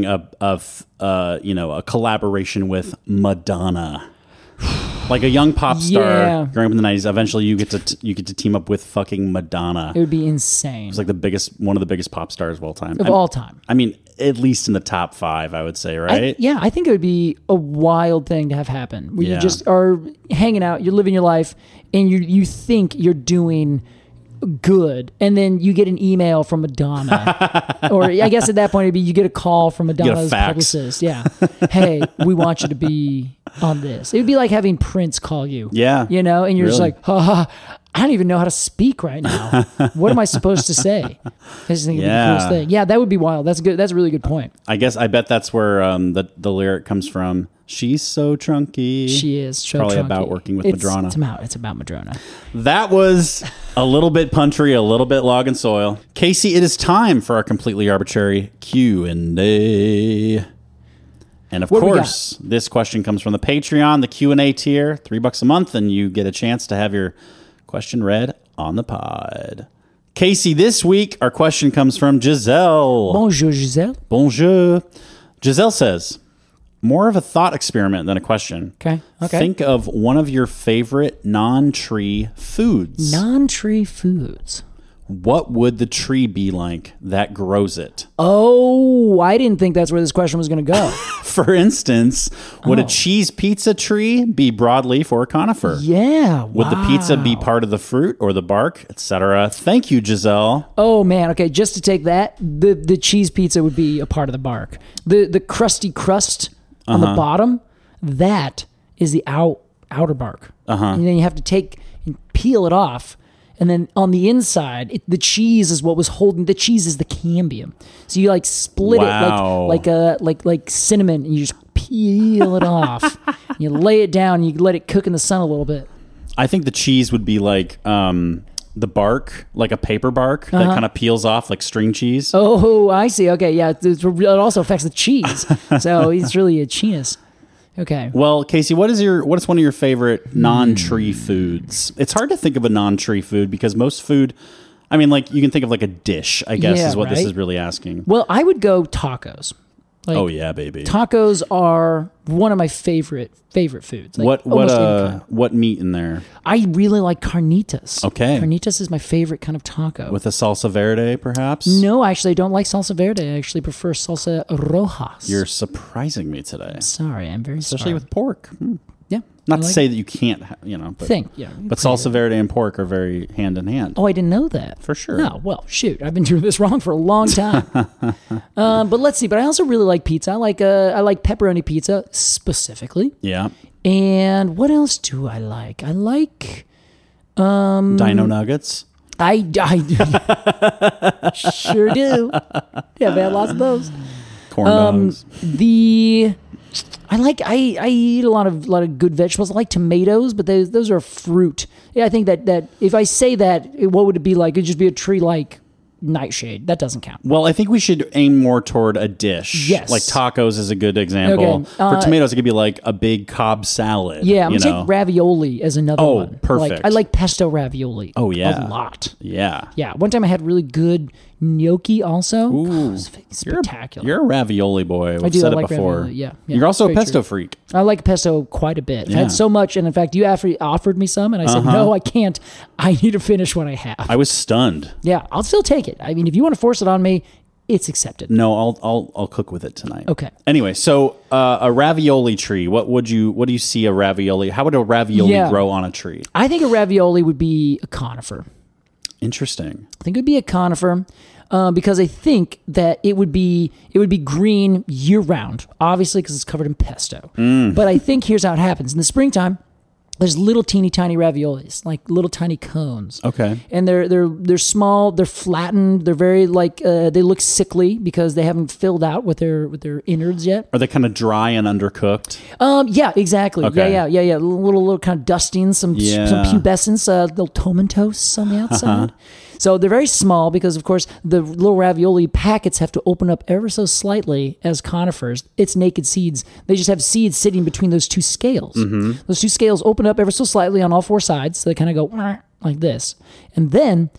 a collaboration with Madonna? Like a young pop star growing up in the 90s, eventually you get to team up with fucking Madonna. It would be insane. It's like one of the biggest pop stars of all time. All time. I mean, at least in the top 5, I would say, right? I think it would be a wild thing to have happen. Where you just are hanging out, you're living your life, and you think you're doing good, and then you get an email from Madonna. Or I guess at that point it'd be you get a call from Madonna's publicist. Yeah. Hey, we want you to be on this. It would be like having Prince call you. Yeah. You know, and you're just like, I don't even know how to speak right now. What am I supposed to say? I just think it'd be the coolest thing. Yeah, that would be wild. That's good. That's a really good point. I bet that's where the lyric comes from. She's so trunky. She is so probably trunky. about working with Madonna. It's about Madonna. That was a little bit puntry, a little bit log and soil. Casey, it is time for our completely arbitrary Q&A. And of course, this question comes from the Patreon, the Q&A tier, $3 a month, and you get a chance to have your question read on the pod. Casey, this week our question comes from Giselle. Bonjour, Giselle. Bonjour. Giselle says, more of a thought experiment than a question. Okay. Think of one of your favorite non-tree foods. Non-tree foods. What would the tree be like that grows it? Oh, I didn't think that's where this question was going to go. For instance, would a cheese pizza tree be broadleaf or a conifer? Yeah. Would the pizza be part of the fruit or the bark, etc.? Thank you, Giselle. Oh man, okay. Just to take that, the cheese pizza would be a part of the bark. The crusty crust on the bottom, that is the outer bark. And then you have to take and peel it off. And then on the inside, the cheese is what was holding. The cheese is the cambium. So you like split it like cinnamon, and you just peel it off. You lay it down. And you let it cook in the sun a little bit. I think the cheese would be like the bark, like a paper bark that kind of peels off like string cheese. Oh, I see. Okay, yeah. It also affects the cheese, so it's really a cheese. Okay. Well, Casey, what is one of your favorite non-tree foods? It's hard to think of a non-tree food because most food, I mean, like you can think of like a dish, I guess is what this is really asking. Well, I would go tacos. Like, oh yeah, baby. Tacos are one of my favorite foods. Like, what meat in there? I really like carnitas. Okay. Carnitas is my favorite kind of taco. With a salsa verde, perhaps? No, actually, I don't like salsa verde. I actually prefer salsa rojas. You're surprising me today. Sorry, I'm very Especially sorry. with pork. Yeah. Not to say that you can't, but but salsa verde and pork are very hand in hand. Oh, I didn't know that. For sure. No, well, shoot, I've been doing this wrong for a long time. But let's see. But I also really like pizza. I like pepperoni pizza specifically. Yeah. And what else do I like? I like Dino Nuggets. I sure do. Yeah, man, lots of those. Corn dogs. I eat a lot of good vegetables. I like tomatoes, but those are fruit. Yeah, I think that if I say that, what would it be like? It'd just be a tree like nightshade. That doesn't count. Well, I think we should aim more toward a dish. Yes. Like tacos is a good example. Okay. For tomatoes, it could be like a big Cobb salad. Yeah, I'm going to take ravioli as another one. Oh, perfect. I like pesto ravioli. Oh, yeah. A lot. Yeah. Yeah. One time I had really good gnocchi also. Ooh. Oh, it was spectacular. You're a ravioli boy. We've do. said I like it before. ravioli. Yeah. You're also a very pesto true. freak. I like pesto quite a bit. I've Yeah. had so much, and in fact, you offered me some, and I said, no, I can't. I need to finish what I have. I was stunned. Yeah, I'll still take it. I mean, if you want to force it on me, it's accepted. No, I'll cook with it tonight. Okay. Anyway, so a ravioli tree. What do you see a ravioli? How would a ravioli grow on a tree? I think a ravioli would be a conifer. Interesting. I think it would be a conifer. Because I think that it would be green year round, obviously because it's covered in pesto. But I think here's how it happens: in the springtime, there's little teeny tiny raviolis, like little tiny cones. Okay. And they're small, they're flattened, they're very they look sickly because they haven't filled out with their innards yet. Are they kind of dry and undercooked? Yeah, exactly. Okay. Yeah. Little kind of dusting, some pubescence, little tomentos on the outside. So they're very small because, of course, the little ravioli packets have to open up ever so slightly as conifers. It's naked seeds. They just have seeds sitting between those two scales. Mm-hmm. Those two scales open up ever so slightly on all four sides. So they kind of go like this. And then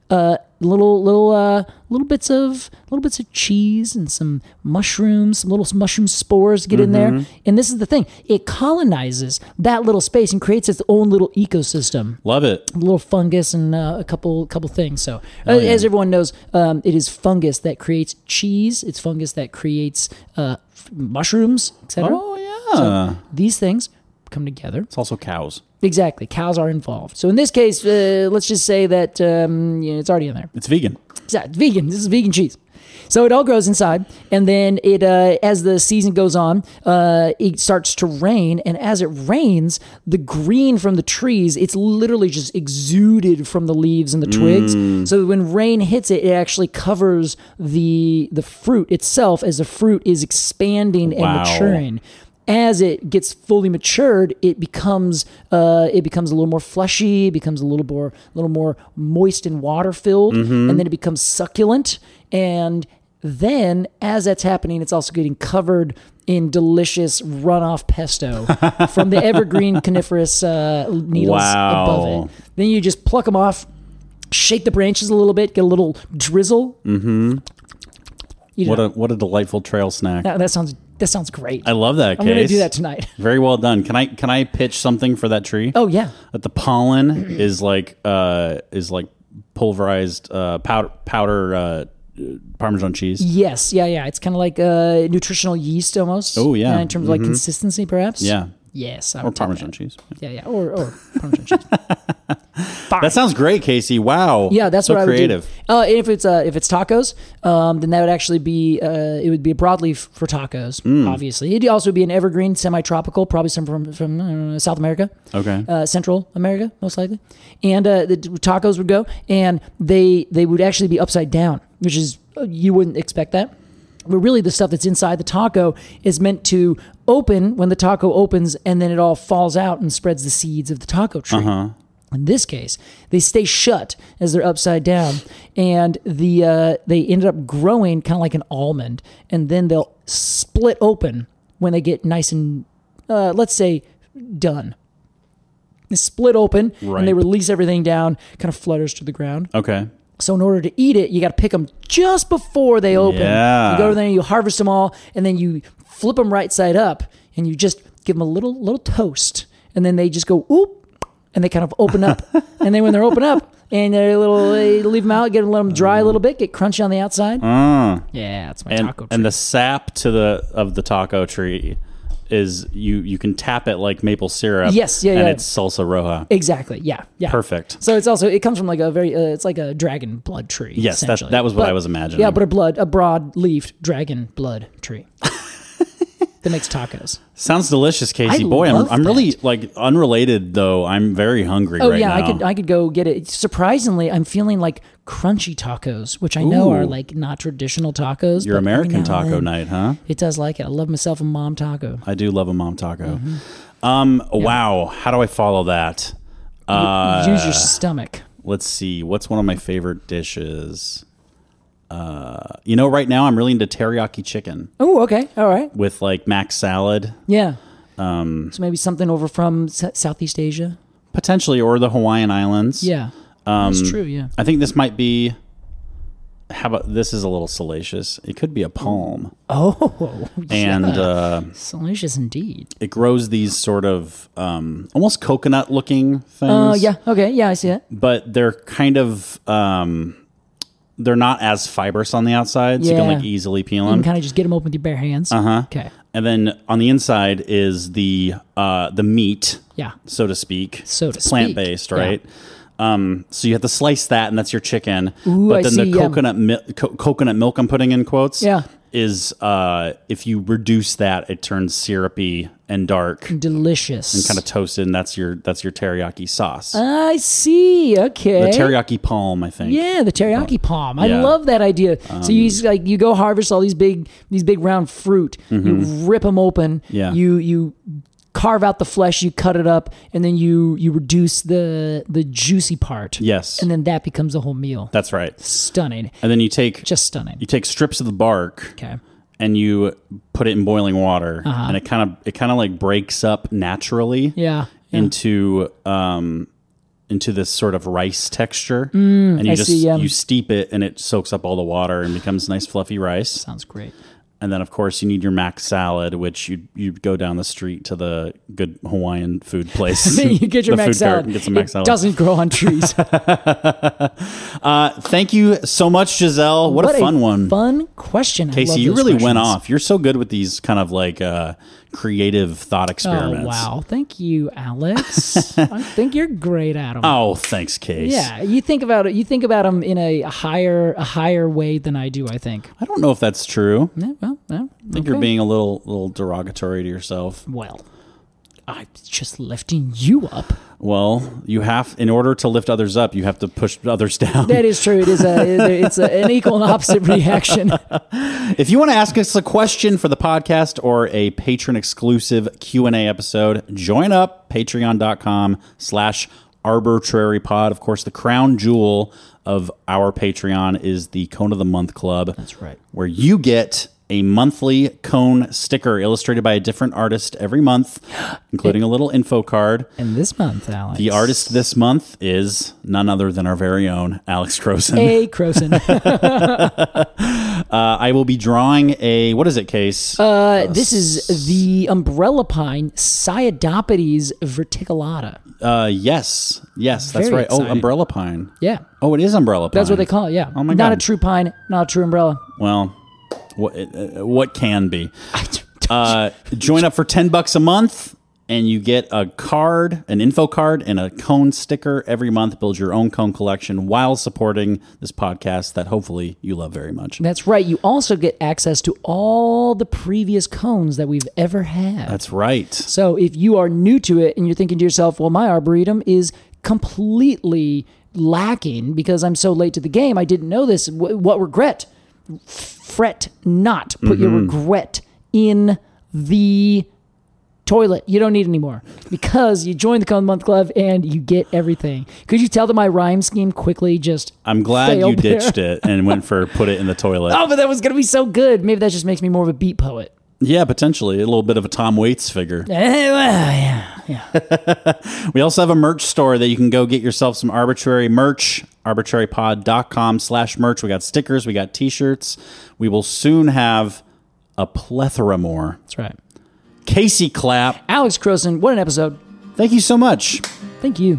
little bits of cheese and some mushrooms, some little mushroom spores get in there. And this is the thing: it colonizes that little space and creates its own little ecosystem. Love it. A little fungus and a couple things. So, as everyone knows, it is fungus that creates cheese. It's fungus that creates mushrooms, etc. Oh yeah. So these things come together. It's also cows. Exactly. Cows are involved. So in this case, let's just say that it's already in there. It's vegan. Exactly. Vegan. This is vegan cheese. So it all grows inside, and then it, as the season goes on, it starts to rain, and as it rains, the green from the trees, it's literally just exuded from the leaves and the twigs. So when rain hits it, it actually covers the fruit itself as the fruit is expanding and maturing. As it gets fully matured, it becomes a little more fleshy. It becomes a little more moist and water filled, and then it becomes succulent. And then, as that's happening, it's also getting covered in delicious runoff pesto from the evergreen coniferous needles above it. Then you just pluck them off, shake the branches a little bit, get a little drizzle. What a delightful trail snack. That sounds great. I love that, Case. I'm going to do that tonight. Very well done. Can I pitch something for that tree? Oh yeah. That the pollen is like pulverized powder Parmesan cheese. Yes, yeah. It's kind of like nutritional yeast almost. Oh yeah. In terms of like consistency, perhaps. Yeah. Yes. Or Parmesan cheese. Yeah. Or Parmesan cheese. That sounds great, Casey. Wow. Yeah, that's so what creative. I would do. If it's tacos, then that would actually be it would be a broadleaf for tacos. Obviously, it'd also be an evergreen, semi-tropical, probably some from South America. Okay. Central America, most likely. And the tacos would go, and they would actually be upside down, which is you wouldn't expect that. But really, the stuff that's inside the taco is meant to open when the taco opens, and then it all falls out and spreads the seeds of the taco tree. In this case, they stay shut as they're upside down, and they ended up growing kind of like an almond, and then they'll split open when they get nice and, let's say, done. They split open, and they release everything down, kind of flutters to the ground. Okay. So in order to eat it, you got to pick them just before they open. Yeah. You go to there and you harvest them all, and then you flip them right side up, and you just give them a little toast, and then they just go oop, and they kind of open up, and then when ththey open up, and they leave them out, let them dry a little bit, get crunchy on the outside. Yeah, that's my taco tree. And the sap of the taco tree is you can tap it like maple syrup. Yes, and it's salsa roja. Exactly. Yeah. Perfect. So it comes from like a very it's like a dragon blood tree. Yes, that was what I was imagining. Yeah, but a broad-leafed dragon blood tree that makes tacos. Sounds delicious, Casey. Boy, I'm really like unrelated though. I'm very hungry right now. Oh yeah, I could go get it. Surprisingly, I'm feeling like crunchy tacos, which I know are like not traditional tacos. Your American taco night, huh? It does like it. I love myself a mom taco. I do love a mom taco. Wow. How do I follow that? Use your stomach. Let's see. What's one of my favorite dishes? Right now I'm really into teriyaki chicken. Oh, okay. All right. With like mac salad. Yeah. So maybe something over from Southeast Asia? Potentially, or the Hawaiian Islands. Yeah. That's true, yeah. I think this might be... How about... This is a little salacious. It could be a palm. Oh, and salacious indeed. It grows these sort of almost coconut-looking things. Yeah. Okay. Yeah, I see it. But they're kind of... they're not as fibrous on the outside, so you can like easily peel them. You can kind of just get them open with your bare hands. Okay. And then on the inside is the meat, so to speak. It's plant-based, right? Yeah. So you have to slice that, and that's your chicken. Ooh, but then the coconut milk I'm putting in quotes is if you reduce that, it turns syrupy and dark, delicious, and kind of toasted. And that's your teriyaki sauce. I see. Okay, the teriyaki palm, I think. Yeah, the teriyaki palm. I love that idea. So you go harvest all these big round fruit. You rip them open. Yeah. You carve out the flesh, you cut it up, and then you reduce the juicy part. Yes. And then that becomes a whole meal. That's right. Stunning. And then just stunning. You take strips of the bark. Okay. And you put it in boiling water, and it kind of like breaks up naturally. Yeah. Into this sort of rice texture. And you steep it, and it soaks up all the water and becomes nice fluffy rice. Sounds great. And then, of course, you need your mac salad, which you go down the street to the good Hawaiian food place. You get your mac salad. Get some mac salad. It doesn't grow on trees. Thank you so much, Giselle. What a fun one. Fun question. Casey, you really went off. You're so good with these kind of like creative thought experiments. Oh, wow. Thank you, Alex. I think you're great at them. Oh, thanks, Case. Yeah, you think about it. You think about them in a higher way than I do, I think. I don't know if that's true. Yeah, well, I think you're being a little derogatory to yourself. Well, I'm just lifting you up. Well, in order to lift others up, you have to push others down. That is true. It's an equal and opposite reaction. If you want to ask us a question for the podcast or a patron exclusive Q&A episode, join up patreon.com/arbitrarypod. Of course, the crown jewel of our Patreon is the Cone of the Month Club. That's right. Where you get a monthly cone sticker illustrated by a different artist every month, including a little info card. And this month, Alex, the artist this month is none other than our very own Alex Croson. Hey, Croson. I will be drawing what is it, Case? This is the umbrella pine, Cyadopodes verticulata. Yes, that's Very right. exciting. Oh, umbrella pine. Yeah. Oh, it is umbrella pine. That's what they call it, yeah. Oh, my God. Not a true pine, not a true umbrella. Well, what can be? Join up for $10 a month, and you get a card, an info card, and a cone sticker every month. Build your own cone collection while supporting this podcast that hopefully you love very much. That's right. You also get access to all the previous cones that we've ever had. That's right. So if you are new to it and you're thinking to yourself, well, my Arboretum is completely lacking because I'm so late to the game, I didn't know this. What regret? Fret not. Put your regret in the toilet. You don't need any more because you join the Cone Month Club and you get everything. Could you tell that my rhyme scheme quickly just I'm glad you ditched there? it and went for put it in the toilet. Oh, but that was going to be so good. Maybe that just makes me more of a beat poet. Yeah, potentially. A little bit of a Tom Waits figure. Yeah. We also have a merch store that you can go get yourself some Arbitrary merch, arbitrarypod.com/merch. We got stickers, we got t-shirts. We will soon have a plethora more. That's right. Casey Clapp. Alex Croson, what an episode. Thank you so much. Thank you.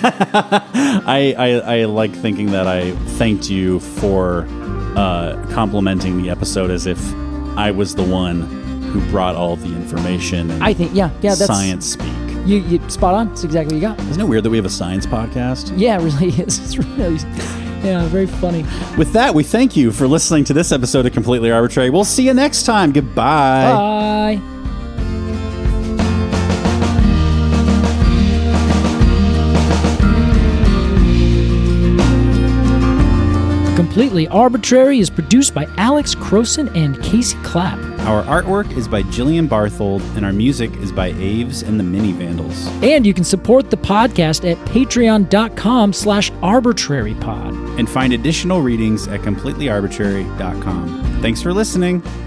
I like thinking that I thanked you for complimenting the episode as if I was the one who brought all the information and I think, that's science speak. You spot on. That's exactly what you got. Isn't it weird that we have a science podcast? Yeah, it really is. It's really, very funny. With that, we thank you for listening to this episode of Completely Arbitrary. We'll see you next time. Goodbye. Bye. Completely Arbitrary is produced by Alex Croson and Casey Clapp. Our artwork is by Jillian Barthold, and our music is by Aves and the Mini Vandals. And you can support the podcast at patreon.com/arbitrarypod. And find additional readings at completelyarbitrary.com. Thanks for listening.